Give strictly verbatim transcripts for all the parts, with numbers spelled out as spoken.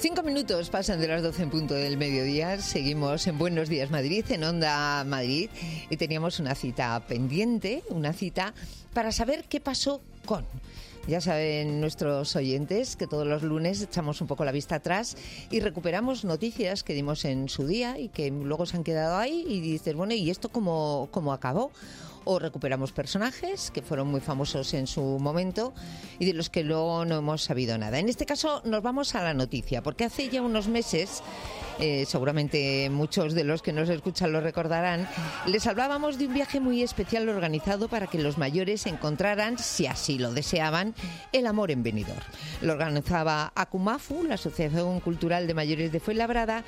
Cinco minutos pasan de las doce en punto del mediodía. Seguimos en Buenos Días Madrid, en Onda Madrid. Y teníamos una cita pendiente, una cita para saber qué pasó con... Ya saben nuestros oyentes que todos los lunes echamos un poco la vista atrás y recuperamos noticias que dimos en su día y que luego se han quedado ahí y dices, bueno, ¿y esto cómo, cómo acabó? O recuperamos personajes que fueron muy famosos en su momento y de los que luego no hemos sabido nada. En este caso nos vamos a la noticia, porque hace ya unos meses, eh, seguramente muchos de los que nos escuchan lo recordarán, les hablábamos de un viaje muy especial organizado para que los mayores encontraran, si así lo deseaban, el amor en Benidorm. Lo organizaba Akumafu, la Asociación Cultural de Mayores de Fuenlabrada,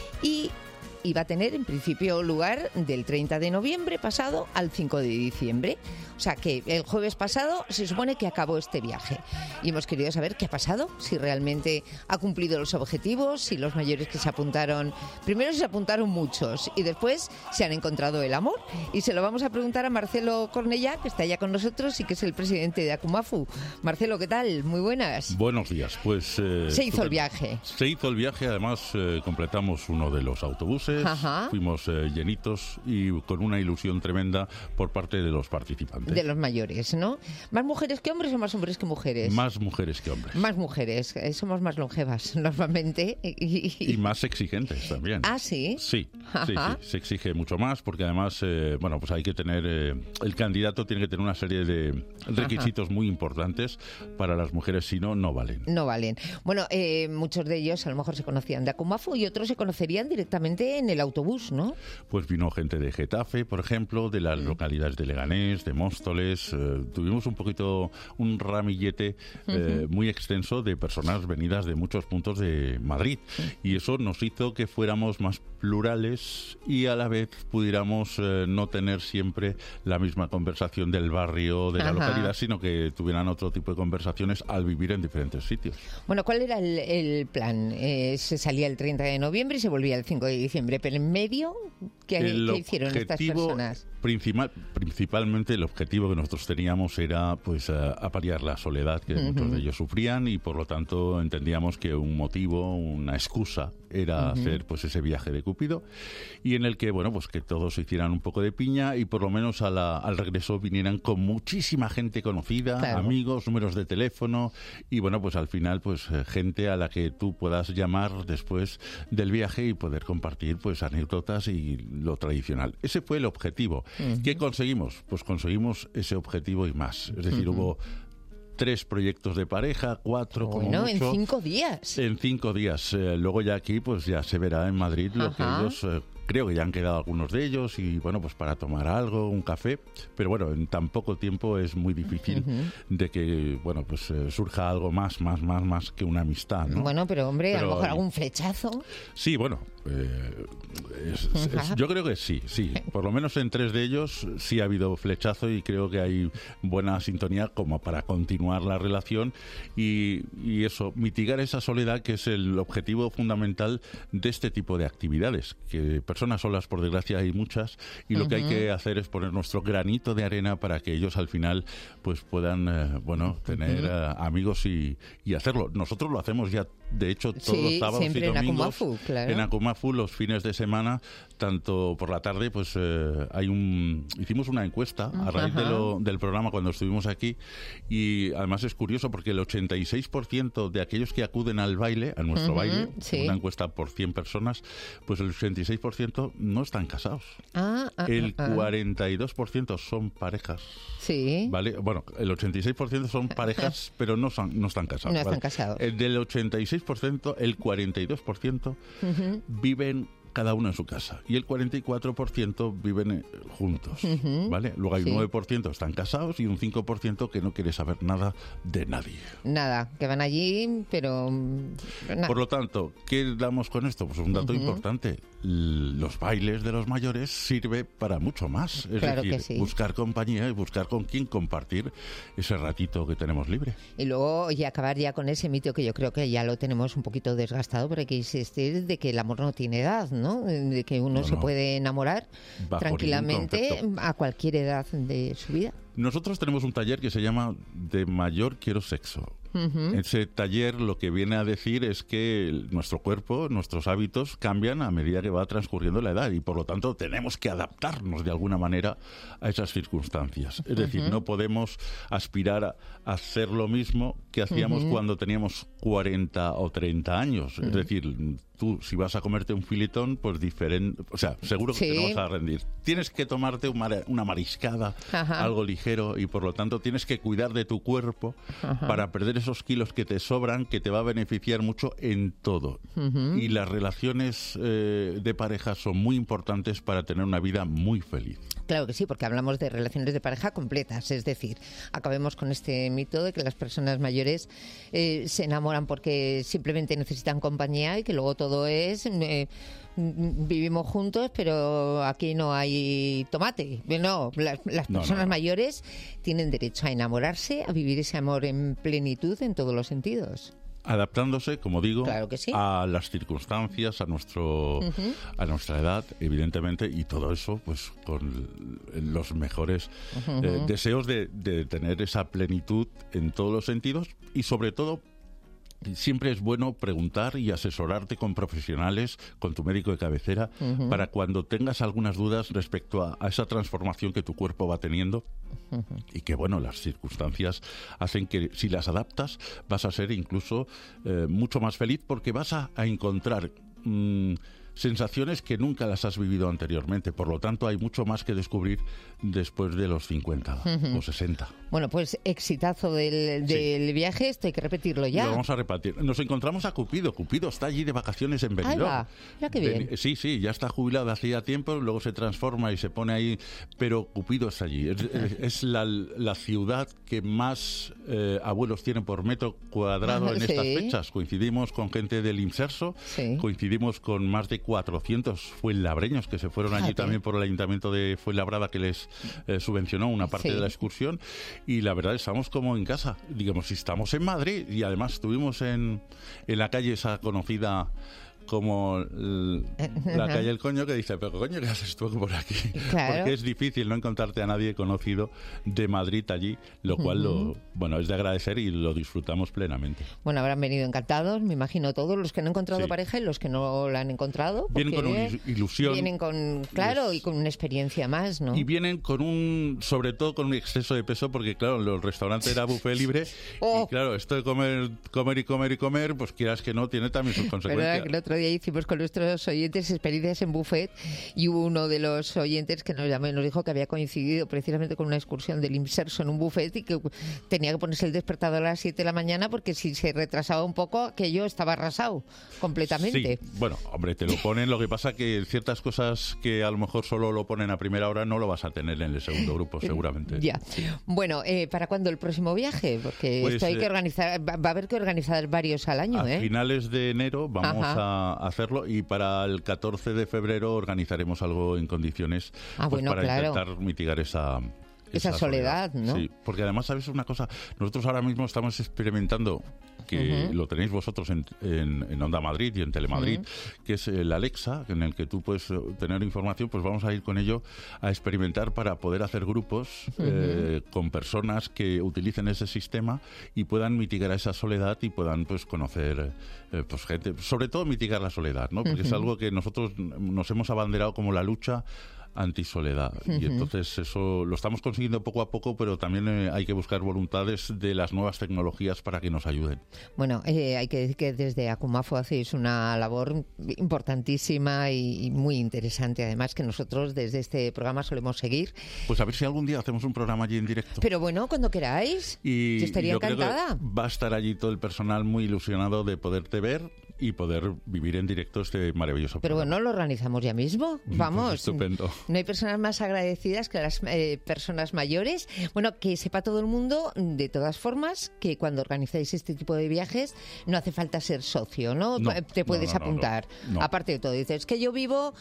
y iba a tener en principio lugar del treinta de noviembre pasado al cinco de diciembre. O sea que el jueves pasado se supone que acabó este viaje. Y hemos querido saber qué ha pasado, si realmente ha cumplido los objetivos, si los mayores que se apuntaron, primero se apuntaron muchos y después se han encontrado el amor. Y se lo vamos a preguntar a Marcelo Cornellá, que está ya con nosotros y que es el presidente de Akumafu. Marcelo, ¿qué tal? Muy buenas. Buenos días. Pues eh, se hizo el viaje. Se hizo el viaje, además eh, completamos uno de los autobuses. Ajá. Fuimos eh, llenitos y con una ilusión tremenda por parte de los participantes. De los mayores, ¿no? ¿Más mujeres que hombres o más hombres que mujeres? Más mujeres que hombres. Más mujeres, eh, somos más longevas normalmente. Y, y más exigentes también. ¿Ah, sí? Sí, sí, sí, se exige mucho más porque además, eh, bueno, pues hay que tener, eh, el candidato tiene que tener una serie de requisitos Ajá. muy importantes para las mujeres, si no, no valen. No valen. Bueno, eh, muchos de ellos a lo mejor se conocían de Akumafu y otros se conocerían directamente en el autobús, ¿no? Pues vino gente de Getafe, por ejemplo, de las localidades de Leganés, de Móstoles. Eh, tuvimos un poquito, un ramillete eh, uh-huh. muy extenso de personas venidas de muchos puntos de Madrid. Uh-huh. Y eso nos hizo que fuéramos más plurales y a la vez pudiéramos eh, no tener siempre la misma conversación del barrio, de la Ajá. localidad, sino que tuvieran otro tipo de conversaciones al vivir en diferentes sitios. Bueno, ¿cuál era el, el plan? Eh, se salía el treinta de noviembre y se volvía el cinco de diciembre, pero en medio, ¿qué, ¿qué hicieron estas personas? Principal, principalmente el objetivo que nosotros teníamos era pues uh, apalear la soledad que uh-huh. muchos de ellos sufrían y por lo tanto entendíamos que un motivo, una excusa era uh-huh. hacer pues ese viaje de Cúpido y en el que bueno pues que todos hicieran un poco de piña y por lo menos a la, al regreso vinieran con muchísima gente conocida, claro. amigos, números de teléfono y bueno pues al final pues gente a la que tú puedas llamar después del viaje y poder compartir pues anécdotas y lo tradicional. Ese fue el objetivo. Uh-huh. ¿Qué conseguimos? Pues conseguimos ese objetivo y más. Es decir, uh-huh. hubo tres proyectos de pareja, cuatro como bueno, mucho. en cinco días. En cinco días. Eh, luego ya aquí pues ya se verá en Madrid lo Ajá. que ellos... Eh, creo que ya han quedado algunos de ellos y bueno, pues para tomar algo, un café, pero bueno, en tan poco tiempo es muy difícil uh-huh. de que, bueno, pues eh, surja algo más, más, más, más que una amistad, ¿no? Bueno, pero hombre, pero, a lo mejor algún flechazo. Sí, bueno, eh, es, es, yo creo que sí, sí, por lo menos en tres de ellos sí ha habido flechazo y creo que hay buena sintonía como para continuar la relación y, y eso, mitigar esa soledad que es el objetivo fundamental de este tipo de actividades, que personas solas, por desgracia, hay muchas y lo uh-huh. que hay que hacer es poner nuestro granito de arena para que ellos al final pues puedan, eh, bueno, tener uh-huh. eh, amigos y, y hacerlo. Nosotros lo hacemos ya, de hecho, todos sí, los sábados y domingos en Akumafu, claro. en Akumafu, los fines de semana, tanto por la tarde, pues eh, hay un hicimos una encuesta a raíz uh-huh. de lo, del programa cuando estuvimos aquí y además es curioso porque el ochenta y seis por ciento de aquellos que acuden al baile, a nuestro uh-huh. baile, sí. una encuesta por cien personas, pues el ochenta y seis por ciento no están casados. Ah, ah, el ah, cuarenta y dos por ciento son parejas. Sí. ¿Vale? Bueno, el ochenta y seis por ciento son parejas, pero no, son, no están casados. No están ¿vale? casados. El del ochenta y seis por ciento, el cuarenta y dos por ciento uh-huh. viven cada uno en su casa y el cuarenta y cuatro por ciento viven eh, juntos, uh-huh. ¿vale? Luego hay sí. un nueve por ciento están casados y un cinco por ciento que no quiere saber nada de nadie. Nada, que van allí, pero... pero Por lo tanto, ¿qué damos con esto? Pues un dato uh-huh. importante. Los bailes de los mayores sirve para mucho más. Es claro decir, que sí. buscar compañía y buscar con quién compartir ese ratito que tenemos libre. Y luego, y acabar ya con ese mito que yo creo que ya lo tenemos un poquito desgastado, pero hay que insistir de que el amor no tiene edad, ¿no? De que uno no, se no. puede enamorar Bajo tranquilamente a cualquier edad de su vida. Nosotros tenemos un taller que se llama De Mayor Quiero Sexo. Uh-huh. Ese taller lo que viene a decir es que nuestro cuerpo, nuestros hábitos cambian a medida que va transcurriendo la edad y por lo tanto tenemos que adaptarnos de alguna manera a esas circunstancias. Es decir, uh-huh. no podemos aspirar a hacer lo mismo que hacíamos uh-huh. cuando teníamos cuarenta o treinta años. Uh-huh. Es decir, tú si vas a comerte un filetón, pues diferente, o sea, seguro que sí. te no vas a rendir. Tienes que tomarte un mar- una mariscada, Ajá. algo ligero, y por lo tanto tienes que cuidar de tu cuerpo Ajá. para perder esos kilos que te sobran, que te va a beneficiar mucho en todo. Uh-huh. Y las relaciones eh, de pareja son muy importantes para tener una vida muy feliz. Claro que sí, porque hablamos de relaciones de pareja completas, es decir, acabemos con este mito de que las personas mayores eh, se enamoran porque simplemente necesitan compañía y que luego todo es eh, vivimos juntos, pero aquí no hay tomate. No, las, las personas no, no, no. mayores tienen derecho a enamorarse, a vivir ese amor en plenitud en todos los sentidos. Adaptándose, como digo, claro que sí. a las circunstancias, a nuestro, uh-huh. a nuestra edad, evidentemente, y todo eso, pues, con los mejores uh-huh. eh, deseos de, de tener esa plenitud en todos los sentidos y, sobre todo, siempre es bueno preguntar y asesorarte con profesionales, con tu médico de cabecera, uh-huh. para cuando tengas algunas dudas respecto a, a esa transformación que tu cuerpo va teniendo uh-huh. y que, bueno, las circunstancias hacen que si las adaptas vas a ser incluso eh, mucho más feliz porque vas a, a encontrar mmm, sensaciones que nunca las has vivido anteriormente. Por lo tanto, hay mucho más que descubrir después de los cincuenta uh-huh. o sesenta. Bueno, pues exitazo del, del sí. viaje, esto hay que repetirlo ya. Lo vamos a repetir. Nos encontramos a Cupido. Cupido está allí de vacaciones en Benidorm. Ahí va. Mira qué bien. Ben... Sí, sí, ya está jubilado hacía tiempo, luego se transforma y se pone ahí, pero Cupido está allí. Es, uh-huh. es la, la ciudad que más eh, abuelos tiene por metro cuadrado uh-huh. en estas sí. fechas. Coincidimos con gente del Imserso, sí. coincidimos con más de cuatrocientos fuenlabreños que se fueron Fíjate. allí también por el Ayuntamiento de Fuenlabrada, que les eh, subvencionó una parte sí. de la excursión, y la verdad estamos como en casa, digamos, si estamos en Madrid, y además estuvimos en, en la calle esa conocida como el, la calle El Coño, que dice, pero coño, ¿qué haces tú por aquí? Claro. Porque es difícil no encontrarte a nadie conocido de Madrid allí, lo cual uh-huh. lo, bueno, es de agradecer y lo disfrutamos plenamente. Bueno, habrán venido encantados, me imagino, todos los que no han encontrado sí. pareja y los que no la han encontrado. Vienen con una ilusión. Vienen con, claro, les... y con una experiencia más, ¿no? Y vienen con un, sobre todo con un exceso de peso, porque claro, los restaurantes era buffet libre, oh. y claro, esto de comer, comer y comer y comer, pues quieras que no, tiene también sus consecuencias. El otro día hicimos con nuestros oyentes experiencias en buffet y hubo uno de los oyentes que nos llamó y nos dijo que había coincidido precisamente con una excursión del Imserso en un buffet y que tenía que ponerse el despertador a las siete de la mañana porque si se retrasaba un poco aquello estaba arrasado completamente. Sí, bueno, hombre, te lo ponen, lo que pasa que ciertas cosas que a lo mejor solo lo ponen a primera hora no lo vas a tener en el segundo grupo, seguramente. Ya. Bueno, eh, ¿para cuándo el próximo viaje? Porque pues, esto hay que organizar, va, va a haber que organizar varios al año, a ¿eh? A finales de enero vamos Ajá. a hacer y para el catorce de febrero organizaremos algo en condiciones ah, pues, bueno, para claro. intentar mitigar esa, esa, esa soledad, soledad, ¿no? Sí, porque además, ¿sabes una cosa? Nosotros ahora mismo estamos experimentando, que uh-huh. lo tenéis vosotros en, en, en Onda Madrid y en Telemadrid, uh-huh. que es el Alexa, en el que tú puedes tener información, pues vamos a ir con ello a experimentar para poder hacer grupos uh-huh. eh, con personas que utilicen ese sistema y puedan mitigar esa soledad y puedan pues conocer eh, pues gente, sobre todo mitigar la soledad, ¿no? Porque uh-huh. es algo que nosotros nos hemos abanderado como la lucha antisoledad. Uh-huh. Y entonces eso lo estamos consiguiendo poco a poco, pero también eh, hay que buscar voluntades de las nuevas tecnologías para que nos ayuden. Bueno, eh, hay que decir que desde Acumafo hacéis una labor importantísima y, y muy interesante, además, que nosotros desde este programa solemos seguir. Pues a ver si algún día hacemos un programa allí en directo. Pero bueno, cuando queráis. Y yo estaría yo encantada. Creo que va a estar allí todo el personal muy ilusionado de poderte ver y poder vivir en directo este maravilloso Pero programa. bueno, lo organizamos ya mismo. Vamos. Pues estupendo. No hay personas más agradecidas que las eh, personas mayores. Bueno, que sepa todo el mundo, de todas formas, que cuando organizáis este tipo de viajes no hace falta ser socio, ¿no? no Te puedes no, no, apuntar. No, no. Aparte de todo, dices que yo vivo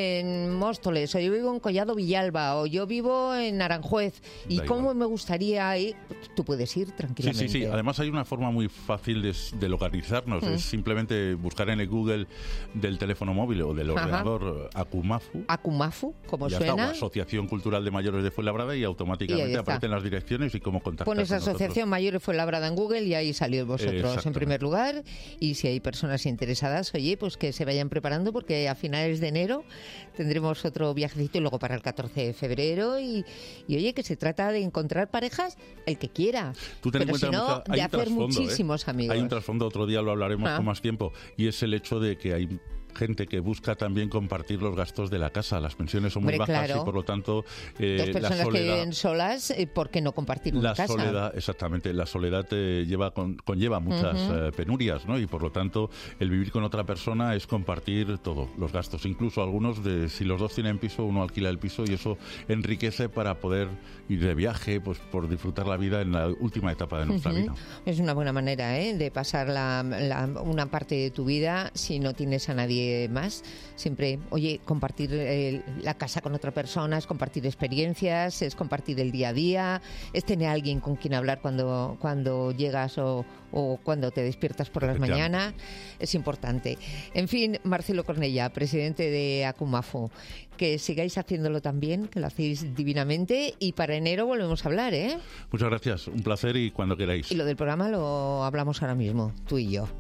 en Móstoles, o yo vivo en Collado Villalba, o yo vivo en Aranjuez. Y da cómo igual. me gustaría ir, tú puedes ir tranquilamente. Sí, sí, sí. Además hay una forma muy fácil de, de localizarnos. Mm. Es simplemente eh, buscar en el Google del teléfono móvil o del ordenador Ajá. Akumafu. Akumafu, como ya suena. Está, Asociación Cultural de Mayores de Fuenlabrada, y automáticamente y aparecen las direcciones y cómo contactar Pones con Asociación nosotros. Mayores Fuenlabrada en Google y ahí salió vosotros en primer lugar. Y si hay personas interesadas, oye, pues que se vayan preparando, porque a finales de enero tendremos otro viajecito y luego para el catorce de febrero. Y, y oye, que se trata de encontrar parejas el que quiera. Tú ten pero en cuenta, si no, Mónica, hay de hacer muchísimos ¿eh? amigos. Hay un trasfondo, otro día lo hablaremos ah. con más tiempo, y es el hecho de que hay gente que busca también compartir los gastos de la casa. Las pensiones son muy Hombre, bajas claro. y por lo tanto eh, Dos personas la soledad, que viven solas, eh, ¿por qué no compartir una la casa? soledad, exactamente, la soledad te lleva con, conlleva muchas uh-huh. eh, penurias, ¿no? Y por lo tanto el vivir con otra persona es compartir todo, los gastos, incluso algunos de si los dos tienen piso, uno alquila el piso, y eso enriquece para poder ir de viaje, pues por disfrutar la vida en la última etapa de nuestra uh-huh. vida. Es una buena manera, ¿eh? de pasar la, la, una parte de tu vida si no tienes a nadie más. Siempre, oye, compartir eh, la casa con otra persona, es compartir experiencias, es compartir el día a día, es tener a alguien con quien hablar cuando, cuando llegas o, o cuando te despiertas por las mañanas. Es importante. En fin, Marcelo Cornellá, presidente de Akumafu, que sigáis haciéndolo también, que lo hacéis divinamente, y para enero volvemos a hablar, ¿eh? Muchas gracias, un placer, y cuando queráis. Y lo del programa lo hablamos ahora mismo, tú y yo.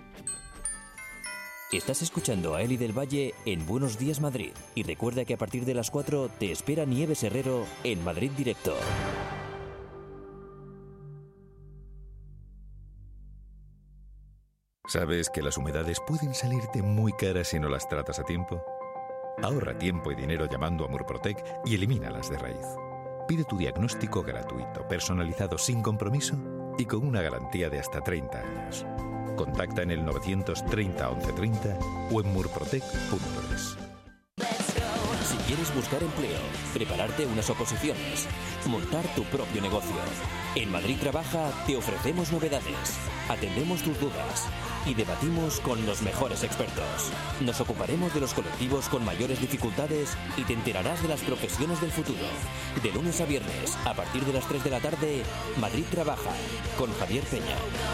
Estás escuchando a Eli del Valle en Buenos Días Madrid. Y recuerda que a partir de las cuatro te espera Nieves Herrero en Madrid Directo. ¿Sabes que las humedades pueden salirte muy caras si no las tratas a tiempo? Ahorra tiempo y dinero llamando a Murprotec y elimínalas de raíz. Pide tu diagnóstico gratuito, personalizado sin compromiso y con una garantía de hasta treinta años. Contacta en el novecientos treinta once treinta o en murprotec punto es. Si quieres buscar empleo, prepararte unas oposiciones, montar tu propio negocio, en Madrid Trabaja te ofrecemos novedades, atendemos tus dudas y debatimos con los mejores expertos. Nos ocuparemos de los colectivos con mayores dificultades y te enterarás de las profesiones del futuro. De lunes a viernes, a partir de las tres de la tarde, Madrid Trabaja, con Javier Peña.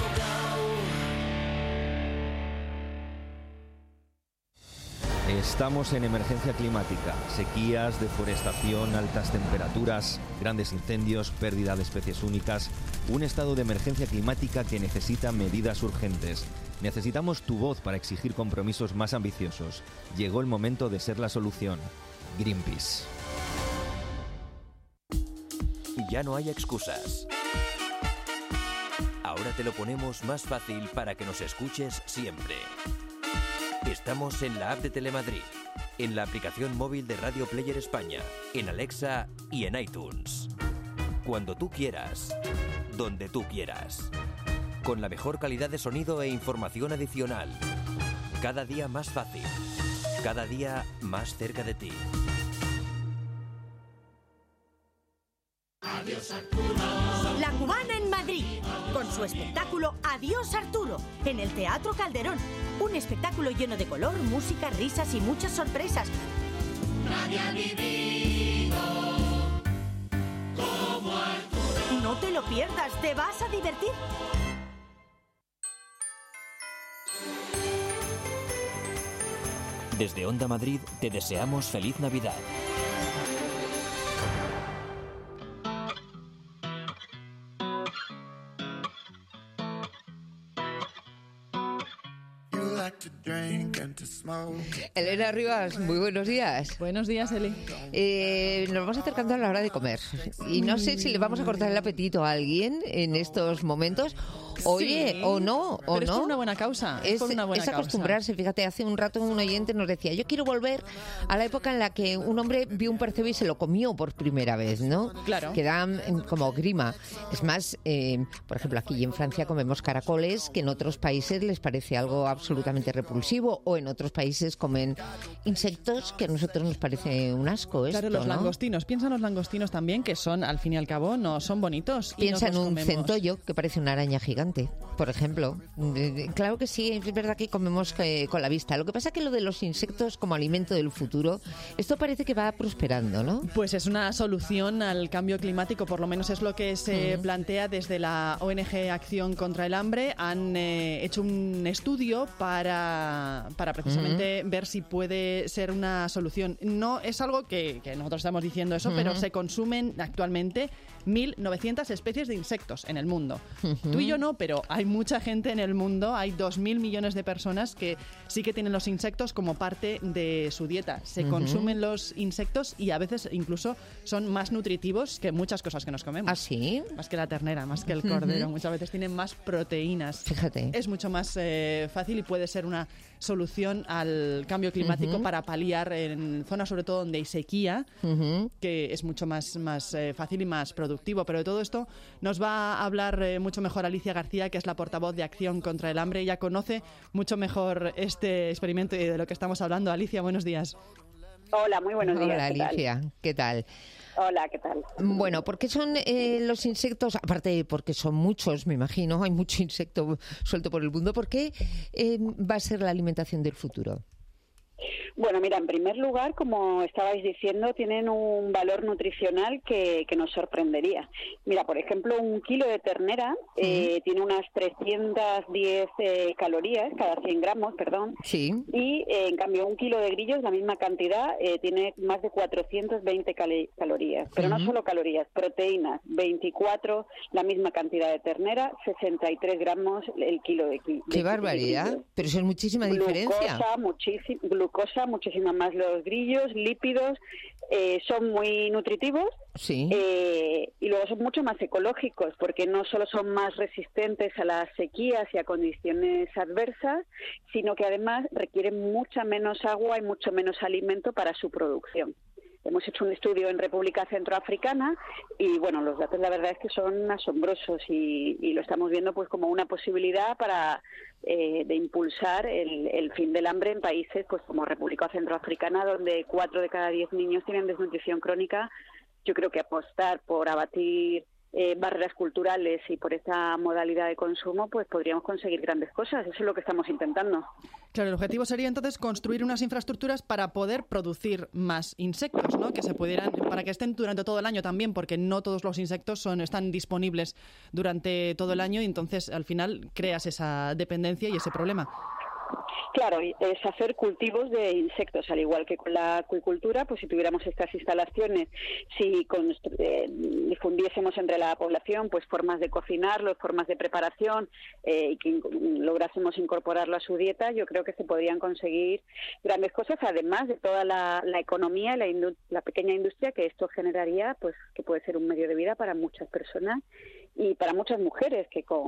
Estamos en emergencia climática, sequías, deforestación, altas temperaturas, grandes incendios, pérdida de especies únicas, un estado de emergencia climática que necesita medidas urgentes. Necesitamos tu voz para exigir compromisos más ambiciosos. Llegó el momento de ser la solución. Greenpeace. Ya no hay excusas. Ahora te lo ponemos más fácil para que nos escuches siempre. Estamos en la app de Telemadrid, en la aplicación móvil de Radio Player España, en Alexa y en iTunes. Cuando tú quieras, donde tú quieras. Con la mejor calidad de sonido e información adicional. Cada día más fácil. Cada día más cerca de ti. Adiós Arturo. La Cubana en Madrid, con su espectáculo Adiós Arturo, en el Teatro Calderón. Un espectáculo lleno de color, música, risas y muchas sorpresas. Nadie ha vivido como Arturo. No te lo pierdas, te vas a divertir. Desde Onda Madrid te deseamos feliz Navidad. Elena Rivas, muy buenos días. Buenos días, Eli. Eh, nos vamos acercando a la hora de comer y no sé si le vamos a cortar el apetito a alguien en estos momentos. Oye, sí, o no, o pero es no. por una buena causa. Es, Es, por una buena es acostumbrarse. causa. Fíjate, hace un rato un oyente nos decía, yo quiero volver a la época en la que un hombre vio un percebe y se lo comió por primera vez, ¿no? Claro. Que da mm, como grima. Es más, eh, por ejemplo, aquí en Francia comemos caracoles, que en otros países les parece algo absolutamente repulsivo, o en otros países comen insectos que a nosotros nos parece un asco. Esto, Claro, los ¿no? langostinos. Piensa en los langostinos también, que son, al fin y al cabo, no son bonitos. y Piensa nos en los un comemos. centollo que parece una araña gigante. picante, por ejemplo. Claro que sí, es verdad que comemos eh, con la vista. Lo que pasa es que lo de los insectos como alimento del futuro, esto parece que va prosperando, ¿no? Pues es una solución al cambio climático, por lo menos es lo que se mm. plantea desde la O N G Acción contra el Hambre. Han eh, hecho un estudio para, para precisamente mm. ver si puede ser una solución. No es algo que, que nosotros estamos diciendo eso, mm. pero se consumen actualmente mil novecientas especies de insectos en el mundo. Uh-huh. Tú y yo no, pero hay mucha gente en el mundo, hay dos mil millones de personas que sí que tienen los insectos como parte de su dieta. Se uh-huh. consumen los insectos y a veces incluso son más nutritivos que muchas cosas que nos comemos. ¿Ah, sí? Más que la ternera, más que el cordero. Uh-huh. Muchas veces tienen más proteínas. Fíjate. Es mucho más eh, fácil y puede ser una solución al cambio climático uh-huh. para paliar en zonas sobre todo donde hay sequía, uh-huh. que es mucho más, más eh, fácil y más productivo. Pero de todo esto nos va a hablar eh, mucho mejor Alicia García, que es la portavoz de Acción contra el Hambre. Ella conoce mucho mejor este experimento y de lo que estamos hablando. Alicia, buenos días. Hola, muy buenos días. Hola, Alicia, ¿qué tal? Hola, ¿qué tal? Bueno, ¿por qué son eh, los insectos, aparte de porque son muchos, me imagino, hay mucho insecto suelto por el mundo, ¿por qué eh, va a ser la alimentación del futuro? Bueno, mira, en primer lugar, como estabais diciendo, tienen un valor nutricional que, que nos sorprendería. Mira, por ejemplo, un kilo de ternera eh, uh-huh. tiene unas trescientas diez eh, calorías, cada cien gramos, perdón. Sí. Y, eh, en cambio, un kilo de grillos, la misma cantidad, eh, tiene más de cuatrocientas veinte cal- calorías. Pero uh-huh. no solo calorías, proteínas, veinticuatro, la misma cantidad de ternera, sesenta y tres gramos el kilo de grillos. ¡Qué barbaridad! Pero eso es muchísima diferencia. Glucosa, muchísimo, glucosa, muchísimo más los grillos, lípidos, eh, son muy nutritivos sí. eh, y luego son mucho más ecológicos porque no solo son más resistentes a las sequías y a condiciones adversas, sino que además requieren mucha menos agua y mucho menos alimento para su producción. Hemos hecho un estudio en República Centroafricana y, bueno, los datos la verdad es que son asombrosos y, y lo estamos viendo pues como una posibilidad para eh, de impulsar el, el fin del hambre en países pues como República Centroafricana, donde cuatro de cada diez niños tienen desnutrición crónica. Yo creo que apostar por abatir Eh, barreras culturales y por esta modalidad de consumo, pues podríamos conseguir grandes cosas. Eso es lo que estamos intentando. Claro, el objetivo sería entonces construir unas infraestructuras para poder producir más insectos, ¿no? Que se pudieran, para que estén durante todo el año también, porque no todos los insectos son están disponibles durante todo el año y entonces al final creas esa dependencia y ese problema. Claro, es hacer cultivos de insectos, al igual que con la acuicultura, pues si tuviéramos estas instalaciones, si constru- eh, difundiésemos entre la población pues formas de cocinarlo, formas de preparación eh, y que in- lográsemos incorporarlo a su dieta, yo creo que se podrían conseguir grandes cosas, además de toda la, la economía y la, indu- la pequeña industria que esto generaría, pues que puede ser un medio de vida para muchas personas y para muchas mujeres que con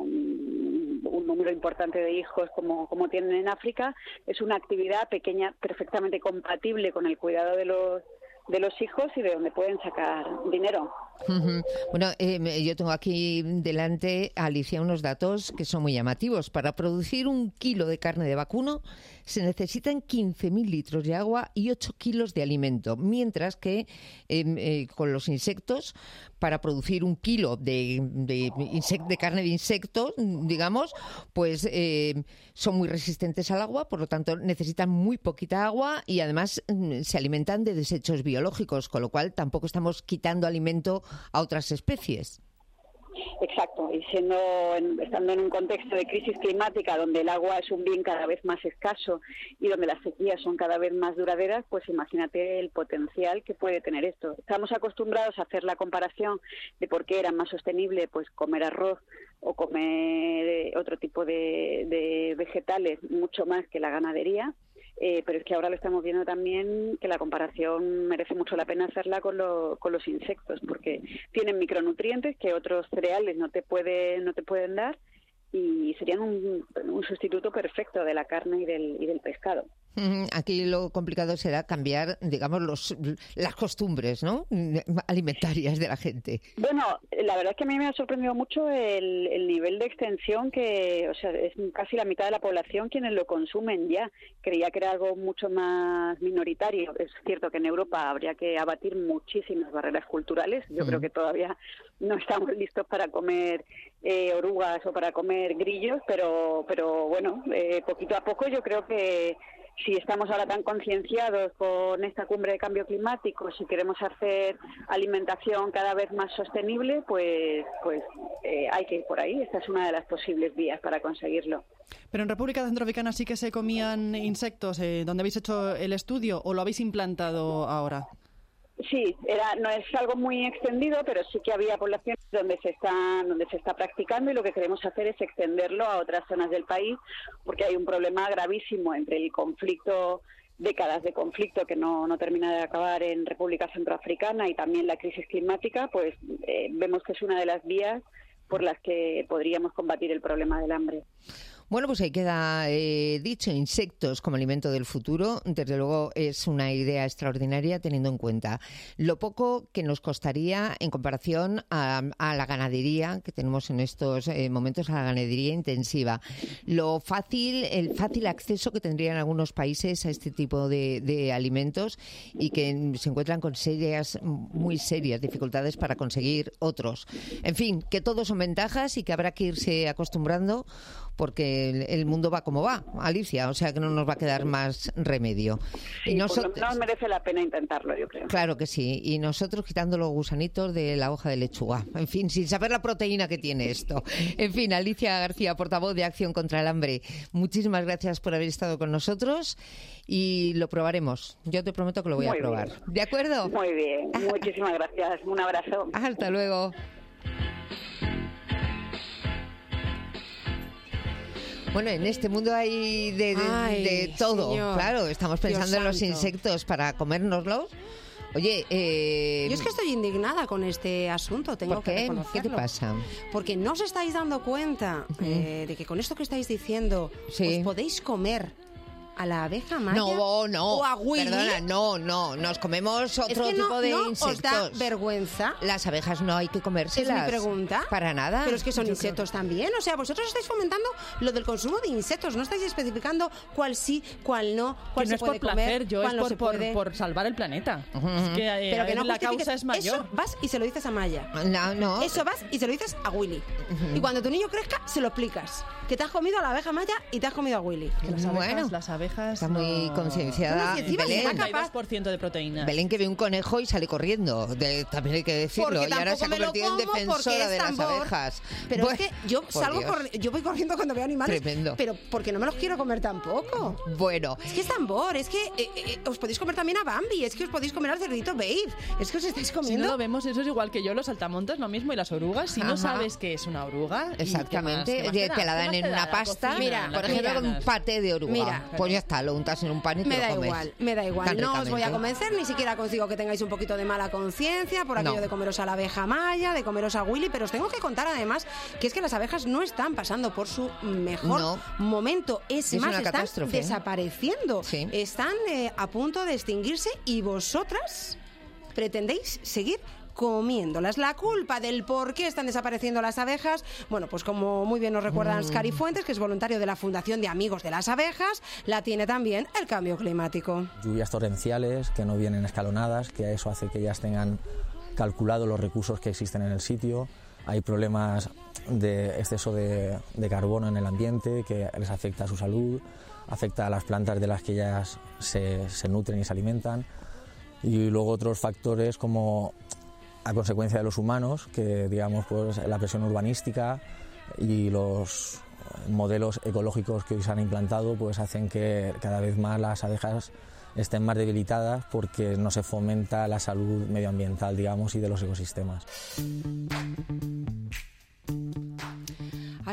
un número importante de hijos como, como tienen en África, es una actividad pequeña perfectamente compatible con el cuidado de los de los hijos y de donde pueden sacar dinero. Uh-huh. Bueno, eh, yo tengo aquí delante, Alicia, unos datos que son muy llamativos. Para producir un kilo de carne de vacuno se necesitan quince mil litros de agua y ocho kilos de alimento, mientras que eh, eh, con los insectos, para producir un kilo de, de, insect, de carne de insecto, digamos, pues eh, son muy resistentes al agua, por lo tanto necesitan muy poquita agua y además mm, se alimentan de desechos biológicos, con lo cual tampoco estamos quitando alimento a otras especies. Exacto, y siendo en, estando en un contexto de crisis climática donde el agua es un bien cada vez más escaso y donde las sequías son cada vez más duraderas, pues imagínate el potencial que puede tener esto. Estamos acostumbrados a hacer la comparación de por qué era más sostenible pues comer arroz o comer otro tipo de, de vegetales mucho más que la ganadería. Eh, pero es que ahora lo estamos viendo también que la comparación merece mucho la pena hacerla con, lo, con los insectos porque tienen micronutrientes que otros cereales no te pueden no te pueden dar y serían un, un sustituto perfecto de la carne y del, y del pescado. Aquí lo complicado será cambiar, digamos, los, las costumbres, ¿no?, alimentarias de la gente. Bueno, la verdad es que a mí me ha sorprendido mucho el, el nivel de extensión que, o sea, es casi la mitad de la población quienes lo consumen ya. Creía que era algo mucho más minoritario. Es cierto que en Europa habría que abatir muchísimas barreras culturales. Yo mm. creo que todavía no estamos listos para comer eh, orugas o para comer grillos, pero, pero bueno, eh, poquito a poco yo creo que si estamos ahora tan concienciados con esta cumbre de cambio climático, si queremos hacer alimentación cada vez más sostenible, pues pues eh, hay que ir por ahí. Esta es una de las posibles vías para conseguirlo. Pero en República Centroafricana sí que se comían insectos, eh, ¿dónde habéis hecho el estudio o lo habéis implantado ahora? Sí, era, no es algo muy extendido, pero sí que había poblaciones donde se está, donde se está practicando, y lo que queremos hacer es extenderlo a otras zonas del país, porque hay un problema gravísimo entre el conflicto, décadas de conflicto que no, no termina de acabar en República Centroafricana, y también la crisis climática. Pues eh, vemos que es una de las vías por las que podríamos combatir el problema del hambre. Bueno, pues ahí queda eh, dicho, insectos como alimento del futuro. Desde luego es una idea extraordinaria, teniendo en cuenta lo poco que nos costaría en comparación a, a la ganadería que tenemos en estos eh, momentos, a la ganadería intensiva. Lo fácil, el fácil acceso que tendrían algunos países a este tipo de, de alimentos, y que se encuentran con serias, muy serias dificultades para conseguir otros. En fin, que todos son ventajas y que habrá que irse acostumbrando, porque el, el mundo va como va, Alicia, o sea que no nos va a quedar más remedio. Sí, y nosotros, por lo menos merece la pena intentarlo, yo creo. Claro que sí, y nosotros quitando los gusanitos de la hoja de lechuga. En fin, sin saber la proteína que tiene esto. En fin, Alicia García, portavoz de Acción contra el Hambre, muchísimas gracias por haber estado con nosotros, y lo probaremos. Yo te prometo que lo voy Muy a probar. Bien. ¿De acuerdo? Muy bien, muchísimas gracias. Un abrazo. Hasta luego. Bueno, en este mundo hay de, de, Ay, de todo, señor. Claro, estamos pensando Dios en los santo. insectos para comérnoslos. Oye, eh... yo es que estoy indignada con este asunto, tengo ¿por que qué? reconocerlo. ¿Qué te pasa? Porque no os estáis dando cuenta uh-huh. eh, de que con esto que estáis diciendo sí. os podéis comer a la abeja maya no, no, o a Willy. Perdona, no, no, nos comemos otro es que no, tipo de no insectos. ¿Os da vergüenza? Las abejas no hay que comérselas. Es mi pregunta. Para nada. Pero es que son Yo insectos creo... también. O sea, vosotros estáis fomentando lo del consumo de insectos. No estáis especificando cuál sí, cuál no, cuál que se no puede es por comer, placer, yo cuál es no por, se por, puede. por salvar el planeta. Uh-huh. Es que, eh, Pero que no la causa es mayor. Eso vas y se lo dices a Maya. No, no. Eso vas y se lo dices a Willy. Uh-huh. Y cuando tu niño crezca, se lo explicas. Que te has comido a la abeja maya y te has comido a Willy. Que las abejas, bueno, las abejas está muy no... concienciada. No, si Belén, noventa y dos por ciento de proteína. Belén, que ve un conejo y sale corriendo. De, también hay que decirlo. Porque y ahora se ha convertido en defensora de las abejas. Pero bueno, es que yo salgo corri- yo voy corriendo cuando veo animales. Tremendo. Pero porque no me los quiero comer tampoco. Bueno. Es que es tambor, es que eh, eh, os podéis comer también a Bambi, es que os podéis comer al cerdito Babe. Es que os estáis comiendo. Si no lo vemos, eso es igual que yo, los saltamontes, lo mismo, y las orugas. Si Ajá. no sabes qué es una oruga. Exactamente. ¿qué más, qué más te, te la dan en una pasta. Mira, por ejemplo, con un paté de oruga. Mira, pues ya está, lo untas en un pan y te me lo da comes. igual, me da igual. No os voy a convencer, ni siquiera consigo que tengáis un poquito de mala conciencia por aquello no. de comeros a la abeja maya, de comeros a Willy, pero os tengo que contar además que es que las abejas no están pasando por su mejor no. momento. Es, es más, una están catástrofe. desapareciendo. Sí. Están eh, a punto de extinguirse y vosotras pretendéis seguir comiéndolas. La culpa del por qué están desapareciendo las abejas, bueno, pues como muy bien nos recuerdan mm. Scary Fuentes, que es voluntario de la Fundación de Amigos de las Abejas, la tiene también el cambio climático. Lluvias torrenciales que no vienen escalonadas, que eso hace que ellas tengan calculado los recursos que existen en el sitio. Hay problemas de exceso de, de carbono en el ambiente que les afecta a su salud, afecta a las plantas de las que ellas se, se nutren y se alimentan. Y luego otros factores como a consecuencia de los humanos, que digamos pues la presión urbanística y los modelos ecológicos que hoy se han implantado pues hacen que cada vez más las abejas estén más debilitadas porque no se fomenta la salud medioambiental, digamos, y de los ecosistemas.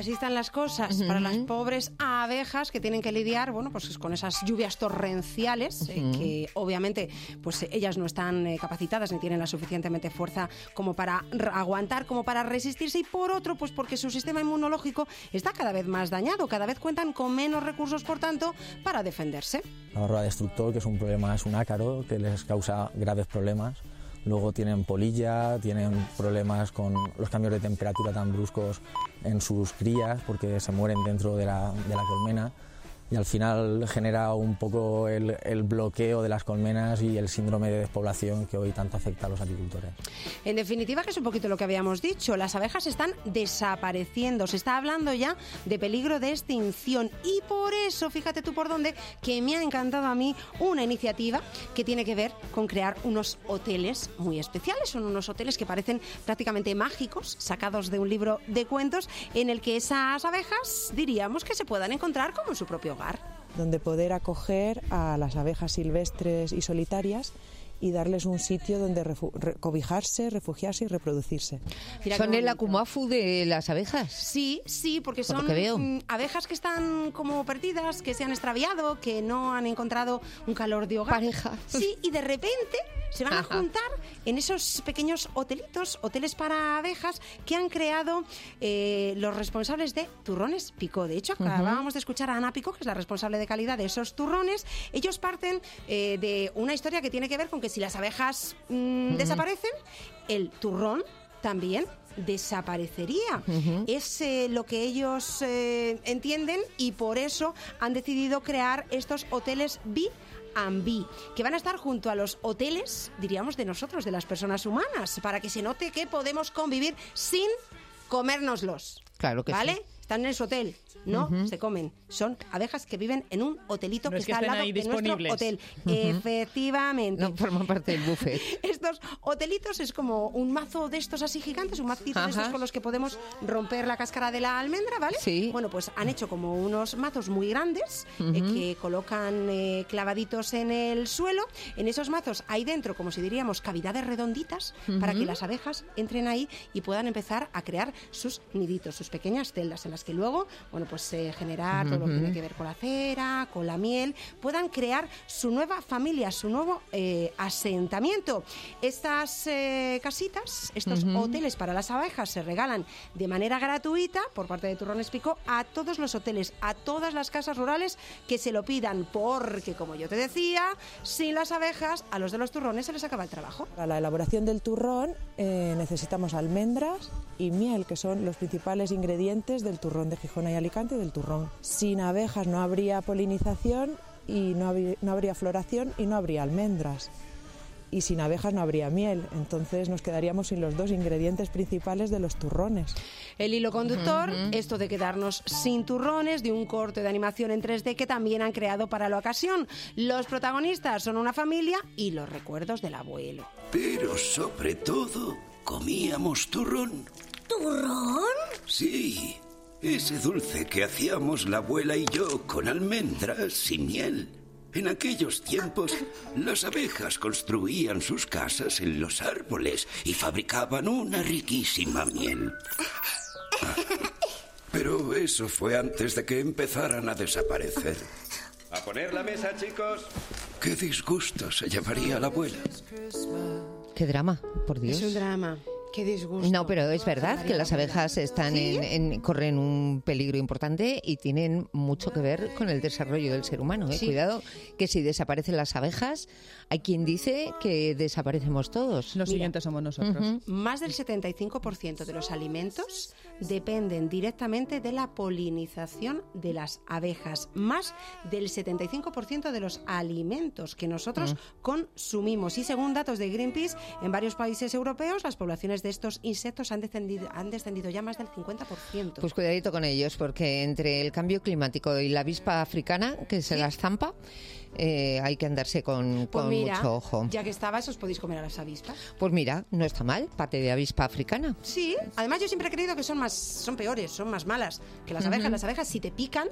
así están las cosas uh-huh. para las pobres abejas que tienen que lidiar, bueno, pues con esas lluvias torrenciales, uh-huh. eh, que obviamente pues ellas no están eh, capacitadas ni tienen la suficientemente fuerza como para r- aguantar, como para resistirse, y por otro, pues porque su sistema inmunológico está cada vez más dañado, cada vez cuentan con menos recursos, por tanto, para defenderse. La varroa destructor, que es un problema, es un ácaro que les causa graves problemas. Luego tienen polilla, tienen problemas con los cambios de temperatura tan bruscos en sus crías porque se mueren dentro de la, de la colmena, y al final genera un poco el, el bloqueo de las colmenas y el síndrome de despoblación que hoy tanto afecta a los apicultores. En definitiva, que es un poquito lo que habíamos dicho, las abejas están desapareciendo, se está hablando ya de peligro de extinción, y por eso, fíjate tú por dónde, que me ha encantado a mí una iniciativa que tiene que ver con crear unos hoteles muy especiales. Son unos hoteles que parecen prácticamente mágicos, sacados de un libro de cuentos, en el que esas abejas diríamos que se puedan encontrar como en su propio hogar. Donde poder acoger a las abejas silvestres y solitarias y darles un sitio donde refu- re- cobijarse, refugiarse y reproducirse. Mira, ¿son el acumafu de las abejas? Sí, sí, porque Por son lo que veo. mm, abejas que están como perdidas, que se han extraviado, que no han encontrado un calor de hogar. Pareja. Sí, y de repente se van a Ajá. juntar en esos pequeños hotelitos, hoteles para abejas, que han creado eh, los responsables de Turrones Picó. De hecho, acabábamos de escuchar a Ana Picó, que es la responsable de calidad de esos turrones. Ellos parten eh, de una historia que tiene que ver con que si las abejas mm, uh-huh. desaparecen, el turrón también desaparecería. Uh-huh. Es eh, lo que ellos eh, entienden, y por eso han decidido crear estos hoteles B and B, que van a estar junto a los hoteles, diríamos, de nosotros, de las personas humanas, para que se note que podemos convivir sin comérnoslos. Claro que ¿vale? sí. Están en su hotel, no uh-huh. se comen. Son abejas que viven en un hotelito no que es que está al lado ahí de nuestro hotel. Uh-huh. Efectivamente. No forman parte del buffet. Estos hotelitos es como un mazo de estos así gigantes, un macito de estos con los que podemos romper la cáscara de la almendra, ¿vale? Sí. Bueno, pues han hecho como unos mazos muy grandes uh-huh. eh, que colocan eh, clavaditos en el suelo. En esos mazos hay dentro, como si diríamos, cavidades redonditas uh-huh. para que las abejas entren ahí y puedan empezar a crear sus niditos, sus pequeñas celdas en las que luego, bueno, pues eh, generar todo lo que tiene que ver con la cera, con la miel, puedan crear su nueva familia, su nuevo eh, asentamiento. Estas eh, casitas, estos uh-huh. hoteles para las abejas se regalan de manera gratuita por parte de Turrones Picó a todos los hoteles, a todas las casas rurales que se lo pidan, porque, como yo te decía, sin las abejas, a los de los turrones se les acaba el trabajo. Para la elaboración del turrón eh, necesitamos almendras y miel, que son los principales ingredientes del turrón de Gijona y Alicante, del turrón. Sin abejas no habría polinización y no habría, no habría floración y no habría almendras. Y sin abejas no habría miel, entonces nos quedaríamos sin los dos ingredientes principales de los turrones. El hilo conductor, uh-huh. esto de quedarnos sin turrones, de un corte de animación en tres D que también han creado para la ocasión. Los protagonistas son una familia y los recuerdos del abuelo. Pero sobre todo, comíamos turrón. ¿Turrón? Sí, ese dulce que hacíamos la abuela y yo con almendras y miel. En aquellos tiempos, las abejas construían sus casas en los árboles y fabricaban una riquísima miel. Pero eso fue antes de que empezaran a desaparecer. A poner la mesa, chicos. Qué disgusto se llevaría la abuela. Qué drama, por Dios. Es un drama. Qué disgusto. No, pero es verdad que las abejas están ¿Sí? en, en, corren un peligro importante y tienen mucho que ver con el desarrollo del ser humano. ¿eh? Sí. Cuidado, que si desaparecen las abejas, hay quien dice que desaparecemos todos. Los Mira. siguientes somos nosotros. Uh-huh. Más del setenta y cinco por ciento de los alimentos dependen directamente de la polinización de las abejas. Más del setenta y cinco por ciento de los alimentos que nosotros uh-huh. consumimos. Y según datos de Greenpeace, en varios países europeos las poblaciones de estos insectos han descendido, han descendido ya más del cincuenta por ciento. Pues cuidadito con ellos, porque entre el cambio climático y la avispa africana, que se ¿Sí? las zampa, eh, hay que andarse con, pues con mira, mucho ojo. Ya que estabas, ¿os podéis comer a las avispas? Pues mira, no está mal, parte de avispa africana. Sí, además yo siempre he creído que son más, son peores, son más malas que las abejas. Uh-huh. Las abejas, si te pican,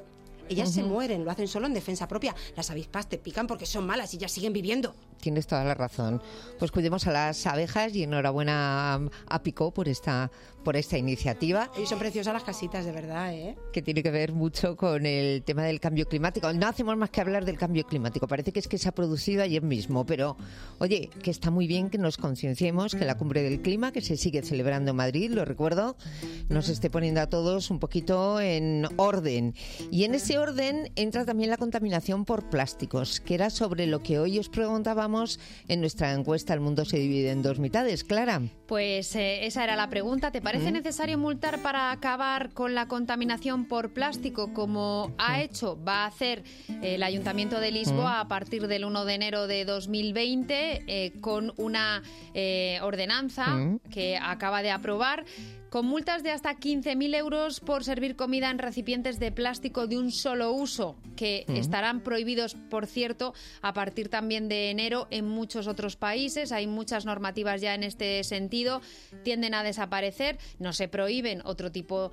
ellas Ujú. se mueren, lo hacen solo en defensa propia. Las avispas te pican porque son malas y ellas siguen viviendo. Tienes toda la razón. Pues cuidemos a las abejas y enhorabuena a Picó por esta, por esta iniciativa. Y son preciosas las casitas, de verdad, ¿eh? Que tiene que ver mucho con el tema del cambio climático. No hacemos más que hablar del cambio climático. Parece que es que se ha producido ayer mismo, pero oye, que está muy bien que nos concienciemos que la cumbre del clima, que se sigue celebrando en Madrid, lo recuerdo, nos esté poniendo a todos un poquito en orden. Y en ese orden entra también la contaminación por plásticos, que era sobre lo que hoy os preguntábamos en nuestra encuesta El mundo se divide en dos mitades. Clara. Pues eh, esa era la pregunta. ¿Te parece ¿Mm? necesario multar para acabar con la contaminación por plástico, como ha hecho, va a hacer eh, el Ayuntamiento de Lisboa a partir del uno de enero de dos mil veinte eh, con una eh, ordenanza ¿Mm? que acaba de aprobar, con multas de hasta quince mil euros por servir comida en recipientes de plástico de un solo uso, que Mm. estarán prohibidos, por cierto, a partir también de enero en muchos otros países. Hay muchas normativas ya en este sentido, tienden a desaparecer, no se prohíben otro tipo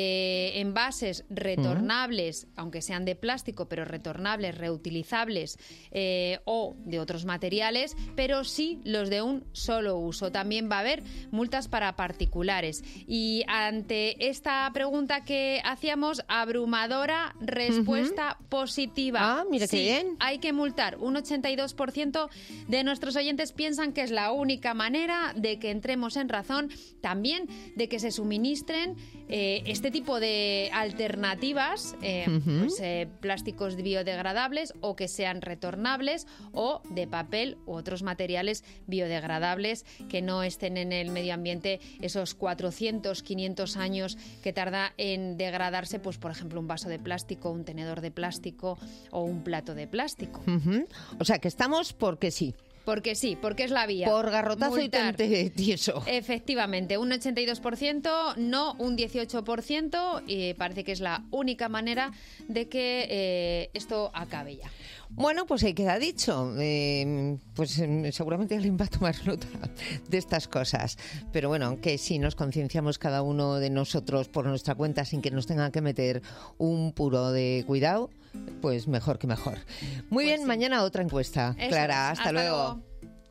de envases retornables, aunque sean de plástico, pero retornables, reutilizables eh, o de otros materiales, pero sí los de un solo uso. También va a haber multas para particulares. Y ante esta pregunta que hacíamos, abrumadora respuesta Ujú. positiva. Ah, mira qué Sí, bien. hay que multar. Un ochenta y dos por ciento de nuestros oyentes piensan que es la única manera de que entremos en razón, también de que se suministren eh, este tipo de alternativas, eh, Ujú. pues, eh, plásticos biodegradables o que sean retornables o de papel u otros materiales biodegradables que no estén en el medio ambiente esos cuatrocientos, quinientos años que tarda en degradarse, pues por ejemplo un vaso de plástico, un tenedor de plástico o un plato de plástico. Ujú. O sea, que estamos porque sí. Porque sí, porque es la vía. Por garrotazo Multar. y tente tieso. Efectivamente, un ochenta y dos por ciento, no un dieciocho por ciento, y parece que es la única manera de que eh, esto acabe ya. Bueno, pues ahí queda dicho. Eh, pues eh, seguramente alguien va a tomar nota de estas cosas. Pero bueno, que si nos concienciamos cada uno de nosotros por nuestra cuenta sin que nos tengan que meter un puro de cuidado, pues mejor que mejor. Muy bien, mañana otra encuesta. Eso Clara, es. hasta, Hasta luego. luego.